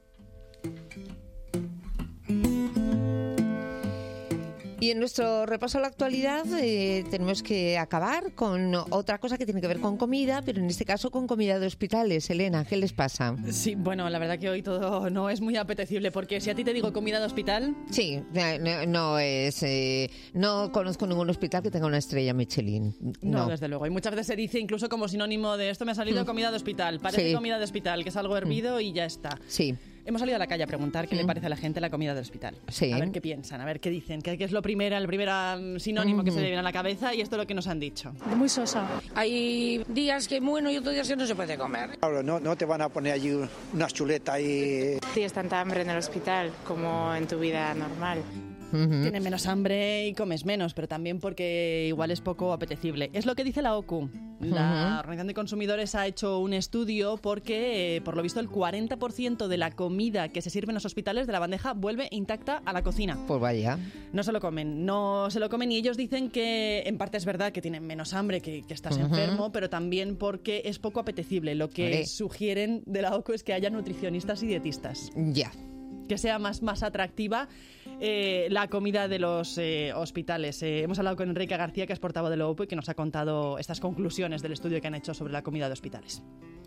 Y en nuestro repaso a la actualidad eh, tenemos que acabar con otra cosa que tiene que ver con comida, pero en este caso con comida de hospitales. Elena, ¿qué les pasa? Sí, bueno, la verdad que hoy todo no es muy apetecible, porque si a ti te digo comida de hospital... Sí, no, no es... Eh, no conozco ningún hospital que tenga una estrella Michelin. No, No, desde luego. Y muchas veces se dice incluso como sinónimo de esto me ha salido Mm. comida de hospital. Parece Sí. comida de hospital, que es algo hervido y ya está. Sí. Hemos salido a la calle a preguntar qué le Mm. parece a la gente la comida del hospital. Sí. A ver qué piensan, a ver qué dicen, qué, qué es lo primero, el primer um, sinónimo que se Ujú. le viene a la cabeza, y esto es lo que nos han dicho. Muy sosa. Hay días que bueno y otros días que no se puede comer. Claro, no, no te van a poner allí unas chuletas y... Tienes tanta hambre en el hospital como en tu vida normal. Tienes menos hambre y comes menos, pero también porque igual es poco apetecible. Es lo que dice la O C U. La Ujú. Organización de Consumidores ha hecho un estudio porque, eh, por lo visto, el cuarenta por ciento de la comida que se sirve en los hospitales de la bandeja vuelve intacta a la cocina. Pues vaya. No se lo comen, no se lo comen, y ellos dicen que en parte es verdad que tienen menos hambre, que, que estás Ujú. enfermo, pero también porque es poco apetecible. Lo que Vale. sugieren de la O C U es que haya nutricionistas y dietistas. Ya. Que sea más, más atractiva eh, la comida de los eh, hospitales. Eh, hemos hablado con Enrique García, que es portavoz de la O P U y que nos ha contado estas conclusiones del estudio que han hecho sobre la comida de hospitales.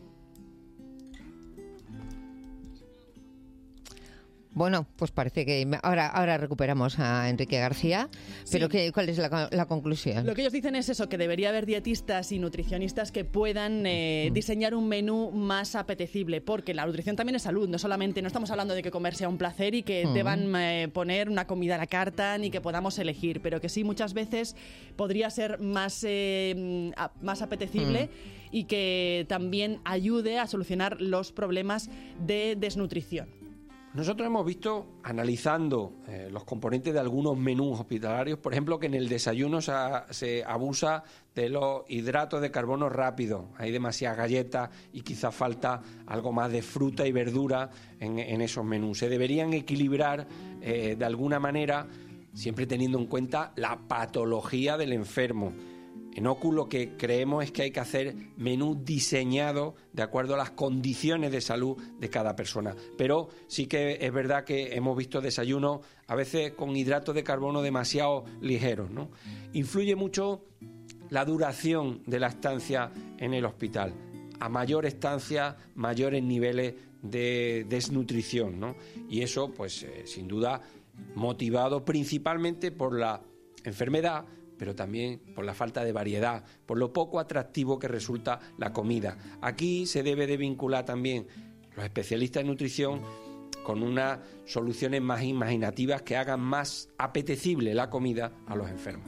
Bueno, pues parece que ahora, ahora recuperamos a Enrique García, pero Sí. ¿qué, ¿cuál es la, la conclusión? Lo que ellos dicen es eso, que debería haber dietistas y nutricionistas que puedan eh, diseñar un menú más apetecible, porque la nutrición también es salud, no solamente, no estamos hablando de que comer sea un placer y que Mm. deban eh, poner una comida a la carta ni que podamos elegir, pero que sí muchas veces podría ser más, eh, a- más apetecible y que también ayude a solucionar los problemas de desnutrición. Nosotros hemos visto, analizando eh, los componentes de algunos menús hospitalarios, por ejemplo, que en el desayuno se, a- se abusa de los hidratos de carbono rápidos. Hay demasiadas galletas y quizás falta algo más de fruta y verdura en, en esos menús. Se deberían equilibrar eh, de alguna manera, siempre teniendo en cuenta la patología del enfermo. En Ocus lo que creemos es que hay que hacer menús diseñados de acuerdo a las condiciones de salud de cada persona. Pero sí que es verdad que hemos visto desayunos a veces con hidratos de carbono demasiado ligeros, ¿no? Influye mucho la duración de la estancia en el hospital. A mayor estancia, mayores niveles de desnutrición, ¿no? Y eso, pues, eh, sin duda, motivado principalmente por la enfermedad, pero también por la falta de variedad, por lo poco atractivo que resulta la comida. Aquí se debe de vincular también los especialistas en nutrición con unas soluciones más imaginativas que hagan más apetecible la comida a los enfermos.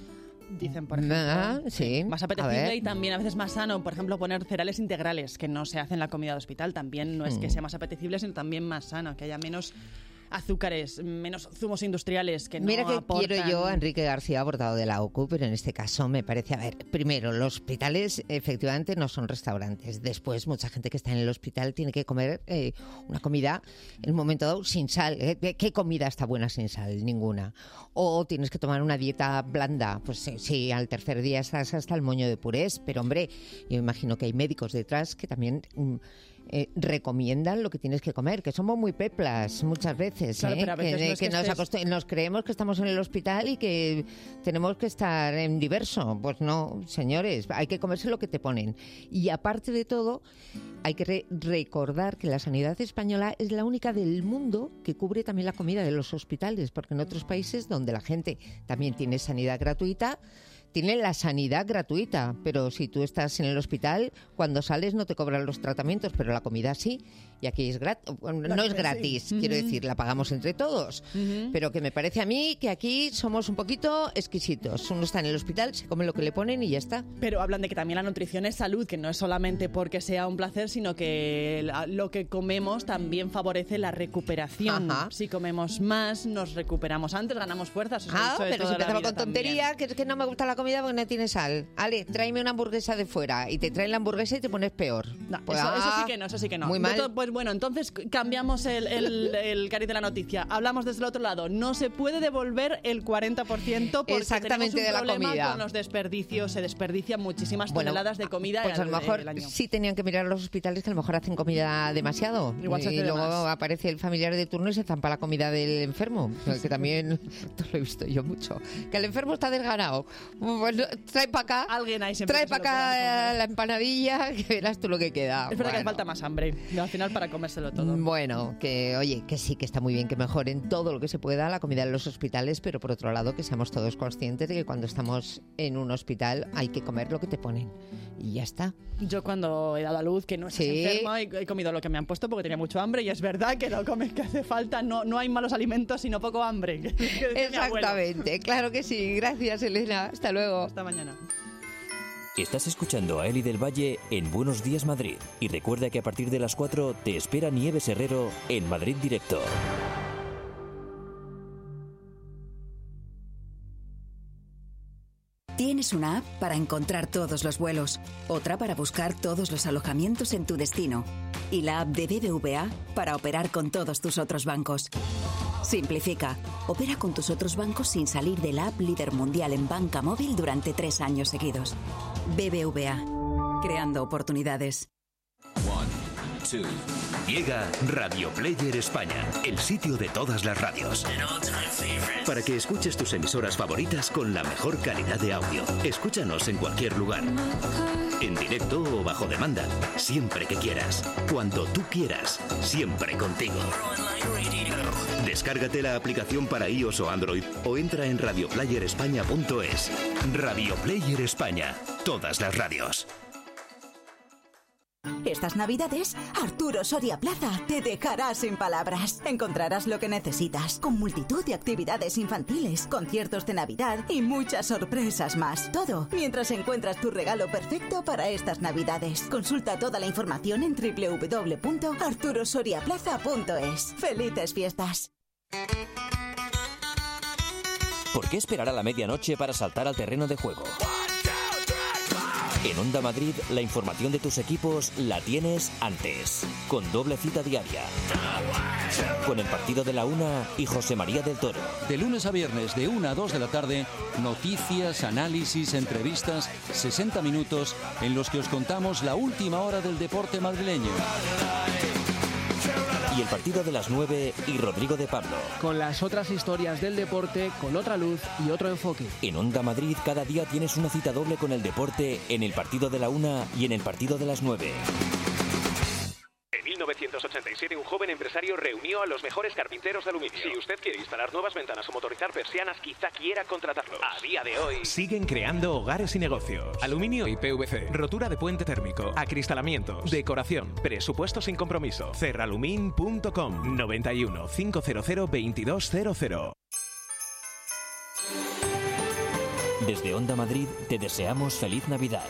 Dicen, por ejemplo, ah, sí. más apetecible y también a veces más sano, por ejemplo, poner cereales integrales, que no se hace en la comida de hospital. También no es que sea más apetecible, sino también más sano, que haya menos azúcares, menos zumos industriales que no Mira que aportan... quiero yo a Enrique García, abordado de la OCU, pero en este caso me parece, a ver, primero, los hospitales efectivamente no son restaurantes. Después, mucha gente que está en el hospital tiene que comer eh, una comida en un momento dado sin sal. ¿Eh? ¿Qué comida está buena sin sal? Ninguna. O tienes que tomar una dieta blanda. Pues sí, sí, al tercer día estás hasta el moño de purés, pero hombre, yo imagino que hay médicos detrás que también... Mm, Eh, recomiendan lo que tienes que comer, que somos muy peplas muchas veces, claro, ¿eh? pero a veces que, no es que que nos, estés... acost- nos creemos que estamos en el hospital y que tenemos que estar en diverso. Pues no, señores, hay que comerse lo que te ponen. Y aparte de todo, hay que re- recordar que la sanidad española es la única del mundo que cubre también la comida de los hospitales, porque en otros países donde la gente también tiene sanidad gratuita, tienen la sanidad gratuita, pero si tú estás en el hospital, cuando sales no te cobran los tratamientos, pero la comida sí, y aquí es gratis. Bueno, no es gratis, sí. Quiero uh-huh. decir, la pagamos entre todos, uh-huh. pero que me parece a mí que aquí somos un poquito exquisitos. Uno está en el hospital, se come lo que le ponen y ya está. Pero hablan de que también la nutrición es salud, que no es solamente porque sea un placer, sino que lo que comemos también favorece la recuperación. Ajá. Si comemos más, nos recuperamos antes, ganamos fuerzas. Ah, pero si empezamos con tontería, que es que no me gusta la comida porque no tiene sal. Ale, tráeme una hamburguesa de fuera y te traen la hamburguesa y te pones peor. No, pues, eso, ah, eso sí que no, eso sí que no. Muy mal. Entonces, pues bueno, entonces cambiamos el, el, el cariz de la noticia. Hablamos desde el otro lado. No se puede devolver el cuarenta por ciento porque exactamente tenemos un de la problema comida. Con los desperdicios. Se desperdician muchísimas bueno, toneladas de comida. Pues a lo mejor el año. sí tenían que mirar los hospitales que a lo mejor hacen comida demasiado. Igual se hace y luego más. aparece el familiar de turno y se zampa la comida del enfermo. Que también esto lo he visto yo mucho. Que el enfermo está desganado. Pues trae para acá. Alguien ahí Trae para acá la empanadilla, que verás tú lo que queda. Es verdad bueno. que falta más hambre, al final, para comérselo todo. Bueno, que oye, que sí, que está muy bien que mejoren todo lo que se pueda la comida en los hospitales, pero por otro lado que seamos todos conscientes de que cuando estamos en un hospital hay que comer lo que te ponen. Y ya está. Yo cuando he dado a luz, que no estoy sí. enferma, he, he comido lo que me han puesto porque tenía mucho hambre y es verdad que lo comes que hace falta. No, no hay malos alimentos, sino poco hambre. Exactamente, claro que sí. Gracias, Elena. Hasta luego. Hasta mañana. Estás escuchando a Eli del Valle en Buenos Días Madrid. Y recuerda que a partir de las cuatro te espera Nieves Herrero en Madrid Directo. Tienes una app para encontrar todos los vuelos, otra para buscar todos los alojamientos en tu destino y la app de B B V A para operar con todos tus otros bancos. Simplifica. Opera con tus otros bancos sin salir de la app líder mundial en banca móvil durante tres años seguidos. B B V A. Creando oportunidades. One, two. Llega Radio Player España, el sitio de todas las radios. Para que escuches tus emisoras favoritas con la mejor calidad de audio. Escúchanos en cualquier lugar. En directo o bajo demanda. Siempre que quieras. Cuando tú quieras. Siempre contigo. Descárgate la aplicación para iOS o Android o entra en radio player españa punto es. Radio Player España. Todas las radios. Estas Navidades, Arturo Soria Plaza te dejará sin palabras. Encontrarás lo que necesitas, con multitud de actividades infantiles, conciertos de Navidad y muchas sorpresas más. Todo mientras encuentras tu regalo perfecto para estas Navidades. Consulta toda la información en doble u doble u doble u punto arturo soria plaza punto es. ¡Felices fiestas! ¿Por qué esperar a la medianoche para saltar al terreno de juego? En Onda Madrid, la información de tus equipos la tienes antes, con doble cita diaria. Con el partido de la una y José María del Toro. De lunes a viernes, de una a dos de la tarde, noticias, análisis, entrevistas, sesenta minutos en los que os contamos la última hora del deporte madrileño. Y el partido de las nueve y Rodrigo de Pablo. Con las otras historias del deporte, con otra luz y otro enfoque. En Onda Madrid cada día tienes una cita doble con el deporte en el partido de la una y en el partido de las nueve. En mil novecientos ochenta y siete un joven empresario reunió a los mejores carpinteros de aluminio. Si usted quiere instalar nuevas ventanas o motorizar persianas, quizá quiera contratarlo. A día de hoy... Siguen creando hogares y negocios. Aluminio y P V C. Rotura de puente térmico. Acristalamientos. Decoración. Presupuesto sin compromiso. Cerralumin punto com. noventa y uno, quinientos, veintidós cero cero. Desde Onda Madrid te deseamos feliz Navidad.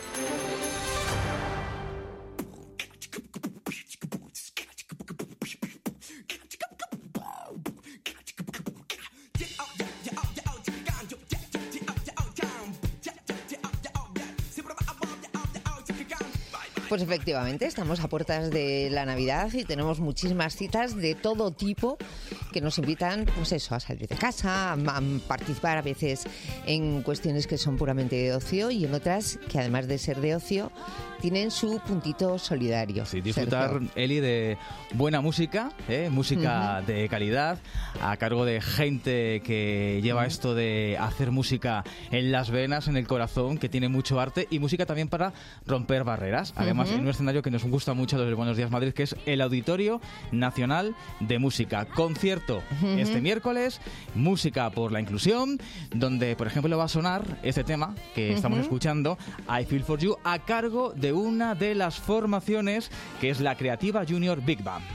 Pues efectivamente, estamos a puertas de la Navidad y tenemos muchísimas citas de todo tipo que nos invitan, pues eso, a salir de casa, a, a participar a veces en cuestiones que son puramente de ocio y en otras que además de ser de ocio tienen su puntito solidario. Sí, disfrutar, Sergio. Eli, de buena música, ¿eh? música uh-huh. de calidad, a cargo de gente que lleva uh-huh. esto de hacer música en las venas, en el corazón, que tiene mucho arte y música también para romper barreras. Además, uh-huh. en un escenario que nos gusta mucho desde Buenos Días Madrid, que es el Auditorio Nacional de Música. Concierto uh-huh. este miércoles, música por la inclusión, donde, por ejemplo, va a sonar este tema que uh-huh. estamos escuchando, I Feel For You, a cargo de una de las formaciones que es la Creativa Junior Big Band.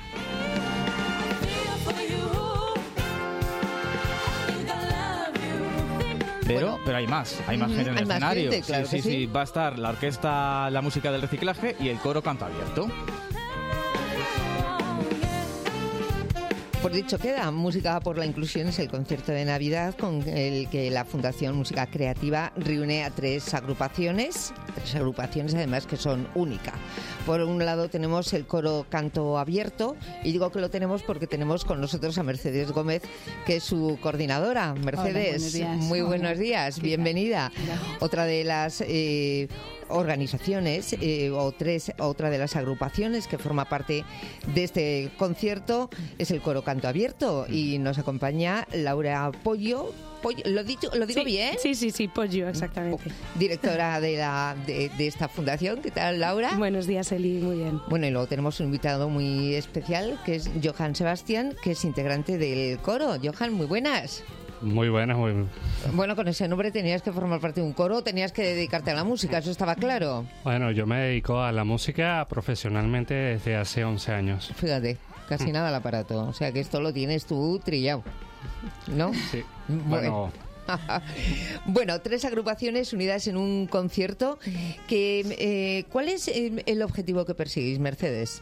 Pero, bueno, pero hay más, hay más gente en el escenario. Gente, claro sí, sí, sí, sí, va a estar la orquesta, la música del reciclaje y el coro canto abierto. Por dicho queda, Música por la Inclusión es el concierto de Navidad con el que la Fundación Música Creativa reúne a tres agrupaciones, tres agrupaciones además que son únicas. Por un lado tenemos el coro Canto Abierto, y digo que lo tenemos porque tenemos con nosotros a Mercedes Gómez, que es su coordinadora. Mercedes, Hola, buenos muy Hola. buenos días, bienvenida. Otra de las... Eh, organizaciones eh, o tres otra de las agrupaciones que forma parte de este concierto es el coro Canto Abierto y nos acompaña Laura Pollo. Pollo ¿lo, dicho, ¿lo digo sí, bien? Sí, sí, sí, Pollo, exactamente. Directora de, la, de, de esta fundación. ¿Qué tal, Laura? Buenos días, Eli, muy bien. Bueno, y luego tenemos un invitado muy especial que es Johan Sebastián, que es integrante del coro. Johan, muy buenas. Muy buenas, muy Bueno, con ese nombre tenías que formar parte de un coro, tenías que dedicarte a la música, eso estaba claro. Bueno, yo me dedico a la música profesionalmente desde hace once años. Fíjate, casi nada al aparato, o sea que esto lo tienes tú trillado, ¿no? Sí, bueno... Bueno, tres agrupaciones unidas en un concierto. Que, eh, ¿Cuál es el objetivo que perseguís, Mercedes?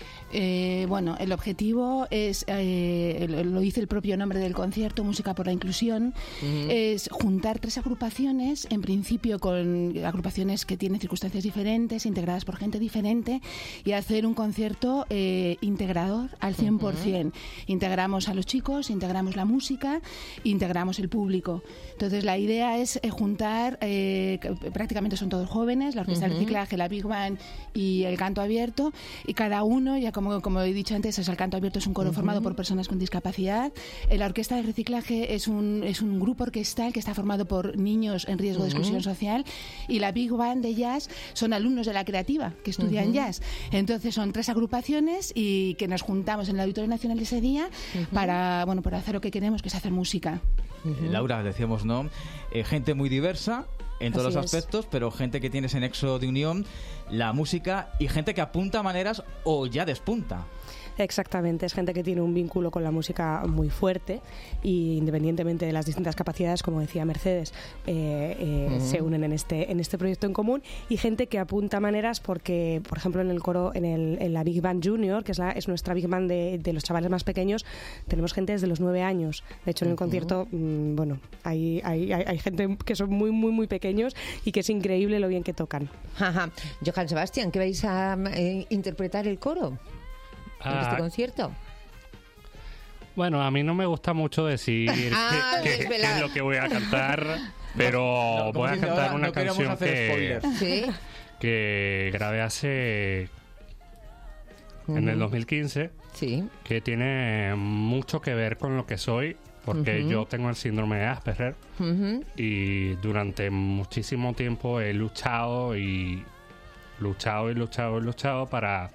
Eh, bueno, el objetivo es, eh, lo dice el propio nombre del concierto, Música por la Inclusión, uh-huh. es juntar tres agrupaciones, en principio con agrupaciones que tienen circunstancias diferentes, integradas por gente diferente, y hacer un concierto eh, integrador al cien por ciento. Uh-huh. Integramos a los chicos, integramos la música, integramos el público. Entonces la idea es eh, juntar, eh, prácticamente son todos jóvenes, la Orquesta uh-huh. de Reciclaje, la Big Band y el Canto Abierto, y cada uno, ya como Como, como he dicho antes, es el Canto Abierto es un coro uh-huh. formado por personas con discapacidad. La Orquesta de Reciclaje es un, es un grupo orquestal que está formado por niños en riesgo uh-huh. de exclusión social, y la Big Band de Jazz son alumnos de la Creativa que estudian uh-huh. jazz. Entonces son tres agrupaciones y que nos juntamos en el Auditorio Nacional ese día uh-huh. para, bueno, para hacer lo que queremos, que es hacer música. Uh-huh. Laura, decíamos, ¿no? Eh, gente muy diversa en todos Así los aspectos, es. Pero gente que tiene ese nexo de unión, la música, y gente que apunta maneras o ya despunta. Exactamente, es gente que tiene un vínculo con la música muy fuerte y independientemente de las distintas capacidades, como decía Mercedes, eh, eh, uh-huh. se unen en este, en este proyecto en común, y gente que apunta maneras porque, por ejemplo, en el coro, en, el, en la Big Band Junior, que es, la, es nuestra Big Band de, de los chavales más pequeños, tenemos gente desde los nueve años. De hecho, en el uh-huh. concierto, mmm, bueno, hay, hay, hay, hay gente que son muy, muy, muy pequeños y que es increíble lo bien que tocan. Ajá. Johann Sebastian, ¿qué vais a eh, interpretar el coro ah, en este concierto? Bueno, a mí no me gusta mucho decir ah, qué, qué, qué es lo que voy a cantar, pero no, no, voy a cantar ahora, una no canción que, ¿Sí? que grabé hace uh-huh. en el dos mil quince, sí. que tiene mucho que ver con lo que soy, porque uh-huh. yo tengo el síndrome de Asperger uh-huh. y durante muchísimo tiempo he luchado y luchado y luchado y luchado para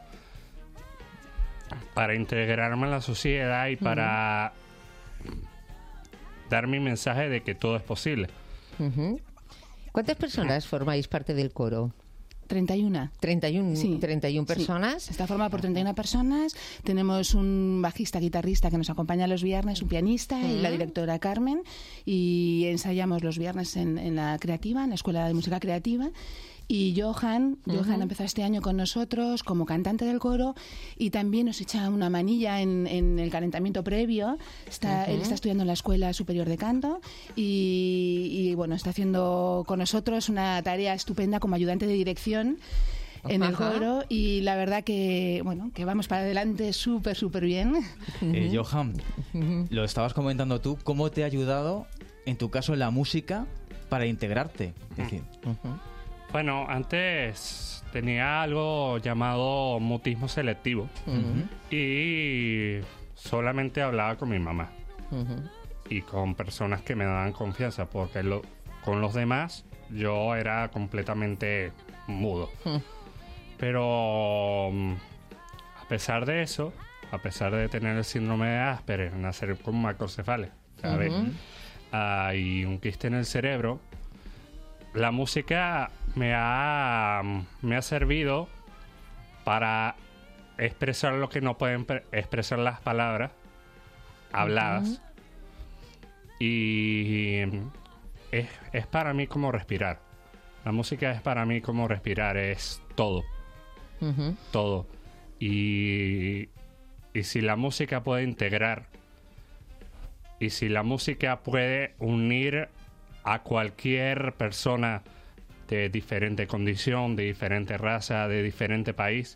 para integrarme en la sociedad y para uh-huh. dar mi mensaje de que todo es posible. Uh-huh. ¿Cuántas personas formáis parte del coro? treinta y uno. treinta y uno, sí. treinta y uno personas. Sí. Está formada por treinta y una personas. Tenemos un bajista, guitarrista que nos acompaña los viernes, un pianista uh-huh. y la directora Carmen. Y ensayamos los viernes en, en la Creativa, en la Escuela de Música Creativa. Y Johan, uh-huh. Johan empezó este año con nosotros como cantante del coro y también nos echa una manilla en, en el calentamiento previo. Está, uh-huh. Él está estudiando en la Escuela Superior de Canto y, y bueno, está haciendo con nosotros una tarea estupenda como ayudante de dirección en el coro, y la verdad que bueno que vamos para adelante súper, súper bien. Uh-huh. Eh, Johan, uh-huh. lo estabas comentando tú, ¿cómo te ha ayudado en tu caso la música para integrarte? Es decir, uh-huh. Bueno, antes tenía algo llamado mutismo selectivo uh-huh. y solamente hablaba con mi mamá uh-huh. y con personas que me daban confianza, porque lo, con los demás yo era completamente mudo. Uh-huh. Pero a pesar de eso, a pesar de tener el síndrome de Asperger, nacer con macrocefales, ¿sabes? Uh-huh. uh, y un quiste en el cerebro, la música me ha, me ha servido para expresar lo que no pueden pre- expresar las palabras habladas. Uh-huh. Y es, es para mí como respirar. La música es para mí como respirar, es todo. Uh-huh. Todo. Y, y si la música puede integrar, y si la música puede unir a cualquier persona de diferente condición, de diferente raza, de diferente país,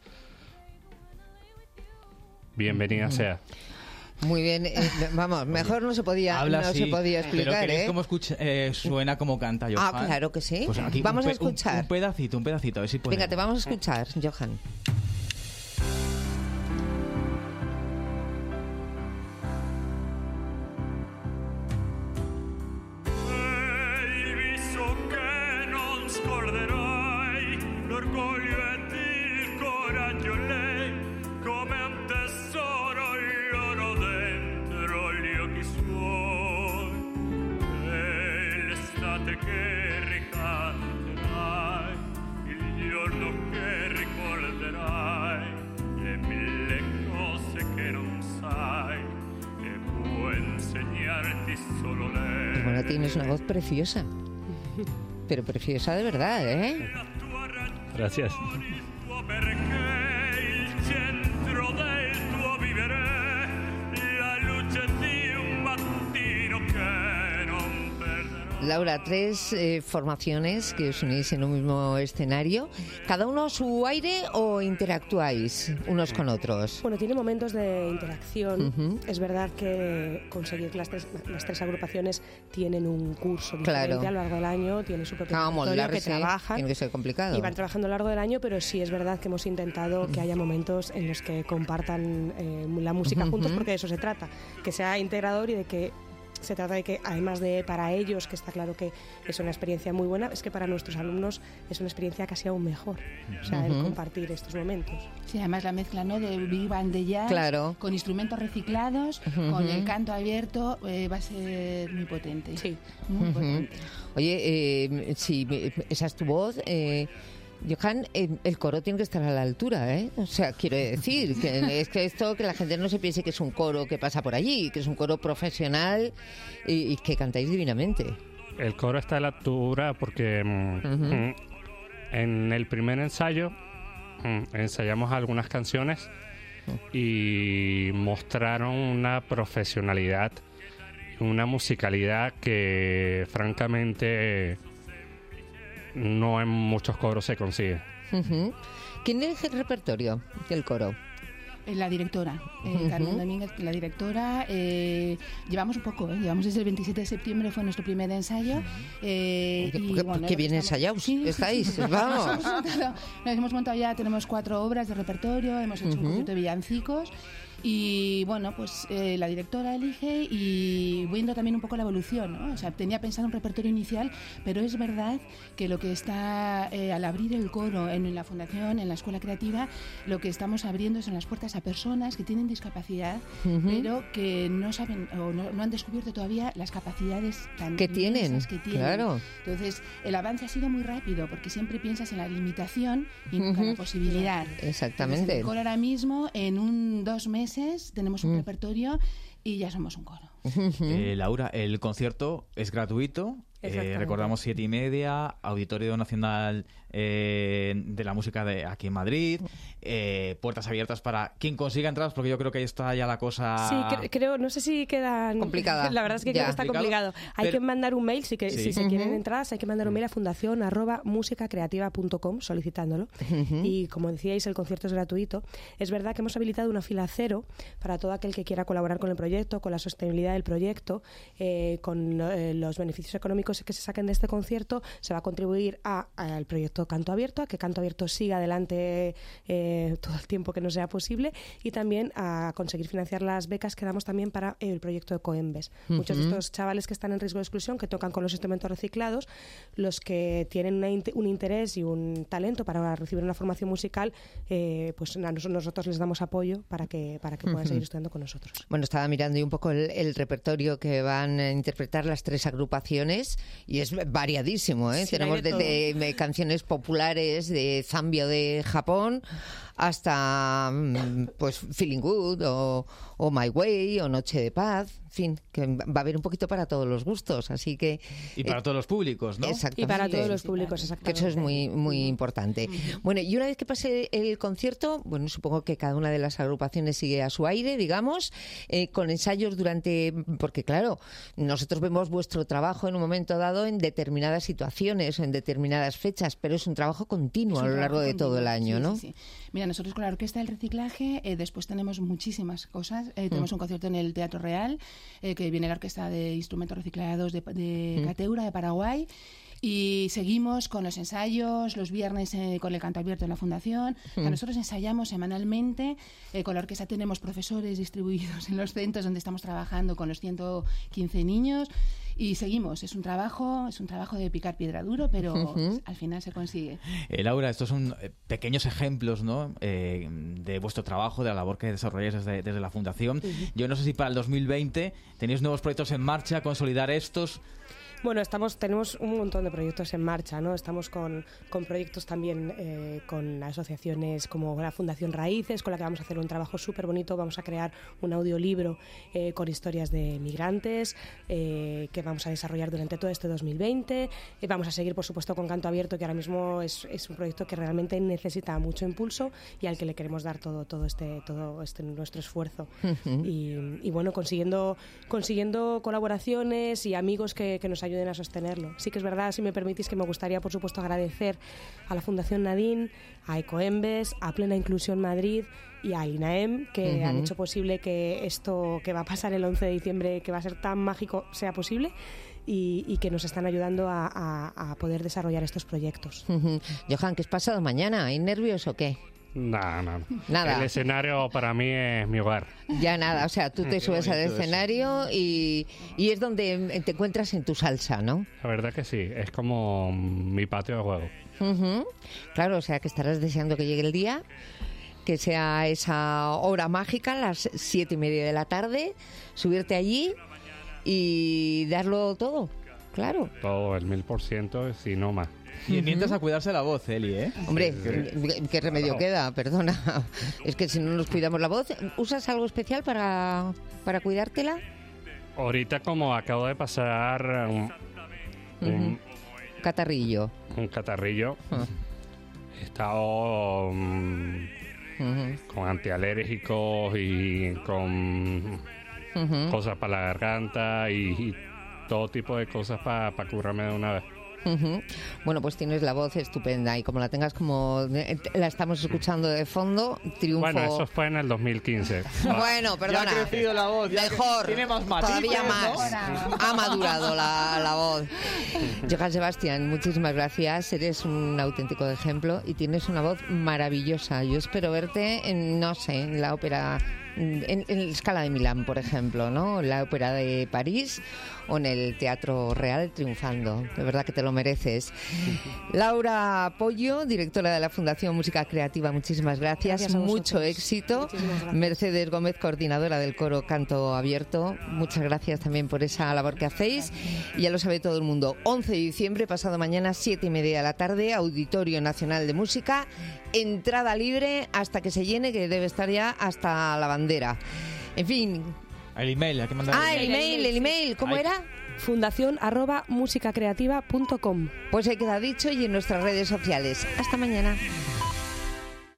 bienvenida uh-huh. sea. Muy bien, eh, vamos, mejor no se podía, Habla, no sí, se podía explicar, pero ¿queréis ¿eh? cómo escucha, eh, suena como canta Johan? Ah, claro que sí. Pues aquí vamos pe- a escuchar. Un, un pedacito, un pedacito, a ver si podemos. Venga, te vamos a escuchar, Johan. Bueno, tienes una voz preciosa, pero preciosa de verdad, ¿eh? Gracias. Laura, tres eh, formaciones que os unís en un mismo escenario. ¿Cada uno a su aire o interactuáis unos con otros? Bueno, tiene momentos de interacción. Uh-huh. Es verdad que conseguir las tres, las tres agrupaciones tienen un curso diferente claro. a lo largo del año, tiene su propio repertorio que trabajan. Tiene que ser complicado. Y van trabajando a lo largo del año, pero sí es verdad que hemos intentado que haya momentos en los que compartan eh, la música uh-huh. juntos, porque de eso se trata, que sea integrador y de que se trata de que, además de para ellos, que está claro que es una experiencia muy buena, es que para nuestros alumnos es una experiencia casi aún mejor. O sea, uh-huh. el compartir estos momentos. Sí, además la mezcla, ¿no?, de big band de jazz, claro. con instrumentos reciclados, uh-huh. con el canto abierto, eh, va a ser muy potente. Sí. Muy uh-huh. potente. Oye, eh, si esa es tu voz, eh, Johan, el, el coro tiene que estar a la altura, ¿eh? O sea, quiero decir, que es que esto, que la gente no se piense que es un coro que pasa por allí, que es un coro profesional y, y que cantáis divinamente. El coro está a la altura porque mm, Ujú. mm, en el primer ensayo mm, ensayamos algunas canciones y mostraron una profesionalidad, una musicalidad que francamente no en muchos coros se consigue. Ujú. ¿Quién elige el repertorio del coro? Eh, La directora, eh, Ujú. Carmen Domínguez, la directora. Eh, llevamos un poco, ¿eh? Llevamos desde el veintisiete de septiembre, fue nuestro primer ensayo. Eh, Qué- y, qué- bueno, qué bien estamos- ensayados Sí, sí, estáis, sí. vamos. Nos hemos montado, nos hemos montado ya, tenemos cuatro obras de repertorio, hemos hecho Ujú. un concierto de villancicos. Y bueno, pues eh, la directora elige y viendo también un poco la evolución, ¿no? O sea, tenía pensado un repertorio inicial, pero es verdad que lo que está eh, al abrir el coro en la fundación, en la escuela creativa, lo que estamos abriendo son las puertas a personas que tienen discapacidad, Ujú. pero que no saben o no, no han descubierto todavía las capacidades tan Que tienen, inmensas que tienen. claro. Entonces, el avance ha sido muy rápido porque siempre piensas en la limitación y nunca en la Ujú. posibilidad. Exactamente. Entonces, el coro ahora mismo, en un dos meses, tenemos un Mm. repertorio y ya somos un coro. Eh, Laura, el concierto es gratuito. Eh, Exactamente. recordamos siete y media, Auditorio Nacional eh, de la Música de aquí en Madrid. Eh, puertas abiertas para quien consiga entradas, porque yo creo que ahí está ya la cosa. Sí, cre- creo, no sé si quedan... Complicada. La verdad es que Ya. creo que está complicado. Hay Pero- que mandar un mail, si, que, Sí. si se quieren Ujú. entradas, hay que mandar un mail a fundación arroba musicacreativa punto com solicitándolo. Ujú. Y como decíais, el concierto es gratuito. Es verdad que hemos habilitado una fila cero para todo aquel que quiera colaborar con el proyecto, con la sostenibilidad del proyecto, eh, con eh, los beneficios económicos que se saquen de este concierto. Se va a contribuir a- al proyecto Canto Abierto, a que Canto Abierto siga adelante eh, todo el tiempo que nos sea posible, y también a conseguir financiar las becas que damos también para el proyecto de Coembes. Muchos de Ujú. estos chavales que están en riesgo de exclusión, que tocan con los instrumentos reciclados, los que tienen una int- un interés y un talento para recibir una formación musical, eh, pues a nos- nosotros les damos apoyo para que, para que puedan Ujú. seguir estudiando con nosotros. Bueno, estaba mirando y un poco el, el repertorio que van a interpretar las tres agrupaciones y es variadísimo, ¿eh? Sí, Tenemos hay de desde eh, canciones populares de Zambio de Japón hasta mm, pues Feeling Good o, o My Way o Noche de Paz, en fin, que va a haber un poquito para todos los gustos, así que... Y para eh, todos los públicos, ¿no? Exactamente. Y para todos los públicos, Que exactamente. eso es muy muy importante. Bueno, y una vez que pase el concierto, bueno, supongo que cada una de las agrupaciones sigue a su aire, digamos, eh, con ensayos durante... Porque, claro, nosotros vemos vuestro trabajo en un momento dado en determinadas situaciones, en determinadas fechas, pero es un trabajo continuo Es a un lo largo trabajo de todo el continuo, año, sí, ¿no? sí, sí. Mira, nosotros con la Orquesta del Reciclaje eh, después tenemos muchísimas cosas. Eh, tenemos Mm. un concierto en el Teatro Real, eh, que viene la Orquesta de Instrumentos Reciclados de, de Mm. Cateura, de Paraguay. Y seguimos con los ensayos, los viernes eh, con el canto abierto en la Fundación. O sea, Mm. nosotros ensayamos semanalmente. Eh, con la orquesta tenemos profesores distribuidos en los centros donde estamos trabajando con los ciento quince niños. Y seguimos. Es un trabajo, es un trabajo de picar piedra duro, pero Ujú. al final se consigue. Eh, Laura, estos son eh, pequeños ejemplos, ¿no? Eh, de vuestro trabajo, de la labor que desarrolláis desde, desde la Fundación. Yo no sé si para el dos mil veinte tenéis nuevos proyectos en marcha, consolidar estos. Bueno, estamos, tenemos un montón de proyectos en marcha, ¿no? Estamos con, con proyectos también eh, con asociaciones como la Fundación Raíces, con la que vamos a hacer un trabajo súper bonito. Vamos a crear un audiolibro eh, con historias de migrantes eh, que vamos a desarrollar durante todo este dos mil veinte. Eh, vamos a seguir, por supuesto, con Canto Abierto, que ahora mismo es, es un proyecto que realmente necesita mucho impulso y al que le queremos dar todo, todo, este, todo este nuestro esfuerzo. Ujú. y, y bueno, consiguiendo, consiguiendo colaboraciones y amigos que, que nos ayuden a sostenerlo. Sí que es verdad, si me permitís, que me gustaría, por supuesto, agradecer a la Fundación Nadine, a Ecoembes, a Plena Inclusión Madrid y a INAEM, que Ujú. han hecho posible que esto que va a pasar el once de diciembre, que va a ser tan mágico, sea posible. Y, y que nos están ayudando a, a- a poder desarrollar estos proyectos. Ujú. Johan, ¿qué es pasado mañana? ¿Hay nervios o qué? No, no. Nada. El escenario para mí es mi hogar. Ya nada, o sea, tú te Qué subes al bonito eso. escenario y, y es donde te encuentras en tu salsa, ¿no? La verdad que sí, es como mi patio de juego. Ujú. Claro, o sea, que estarás deseando que llegue el día, que sea esa hora mágica, las siete y media de la tarde, subirte allí y darlo todo, claro. Todo el mil por ciento, si no más. Y mientras a cuidarse la voz, Eli, ¿eh? Hombre, ¿qué, qué remedio queda? Perdona. Es que si no nos cuidamos la voz, ¿usas algo especial para, para cuidártela? Ahorita como acabo de pasar un, un catarrillo. Un catarrillo. Uh. He estado um, uh-huh. con antialérgicos y con uh-huh. cosas para la garganta y, y todo tipo de cosas para pa curarme de una vez. Uh-huh. Bueno, pues tienes la voz estupenda y como la tengas como la estamos escuchando de fondo, triunfo. Bueno, eso fue en el dos mil quince. Bueno, perdona. Ya ha crecido la voz. Mejor. Tiene más matices, todavía más. ¿No? Ha madurado la, la voz. Johann Sebastian, muchísimas gracias. Eres un auténtico ejemplo y tienes una voz maravillosa. Yo espero verte en, no sé, en la ópera. En, en la Scala de Milán, por ejemplo, ¿no? En la Ópera de París o en el Teatro Real triunfando. De verdad que te lo mereces. Laura Pollo, directora de la Fundación Música Creativa, muchísimas gracias. gracias Mucho éxito. Mercedes Gómez, coordinadora del coro Canto Abierto. Muchas gracias también por esa labor que hacéis. Y ya lo sabe todo el mundo. once de diciembre, pasado mañana, siete y media de la tarde, Auditorio Nacional de Música. Entrada libre hasta que se llene, que debe estar ya hasta la bandera. En fin. El email, hay que mandar Ah, el email, el email. ¿Cómo Ay. era? Fundación arroba musicacreativa punto com. Pues ahí queda dicho y en nuestras redes sociales. Hasta mañana.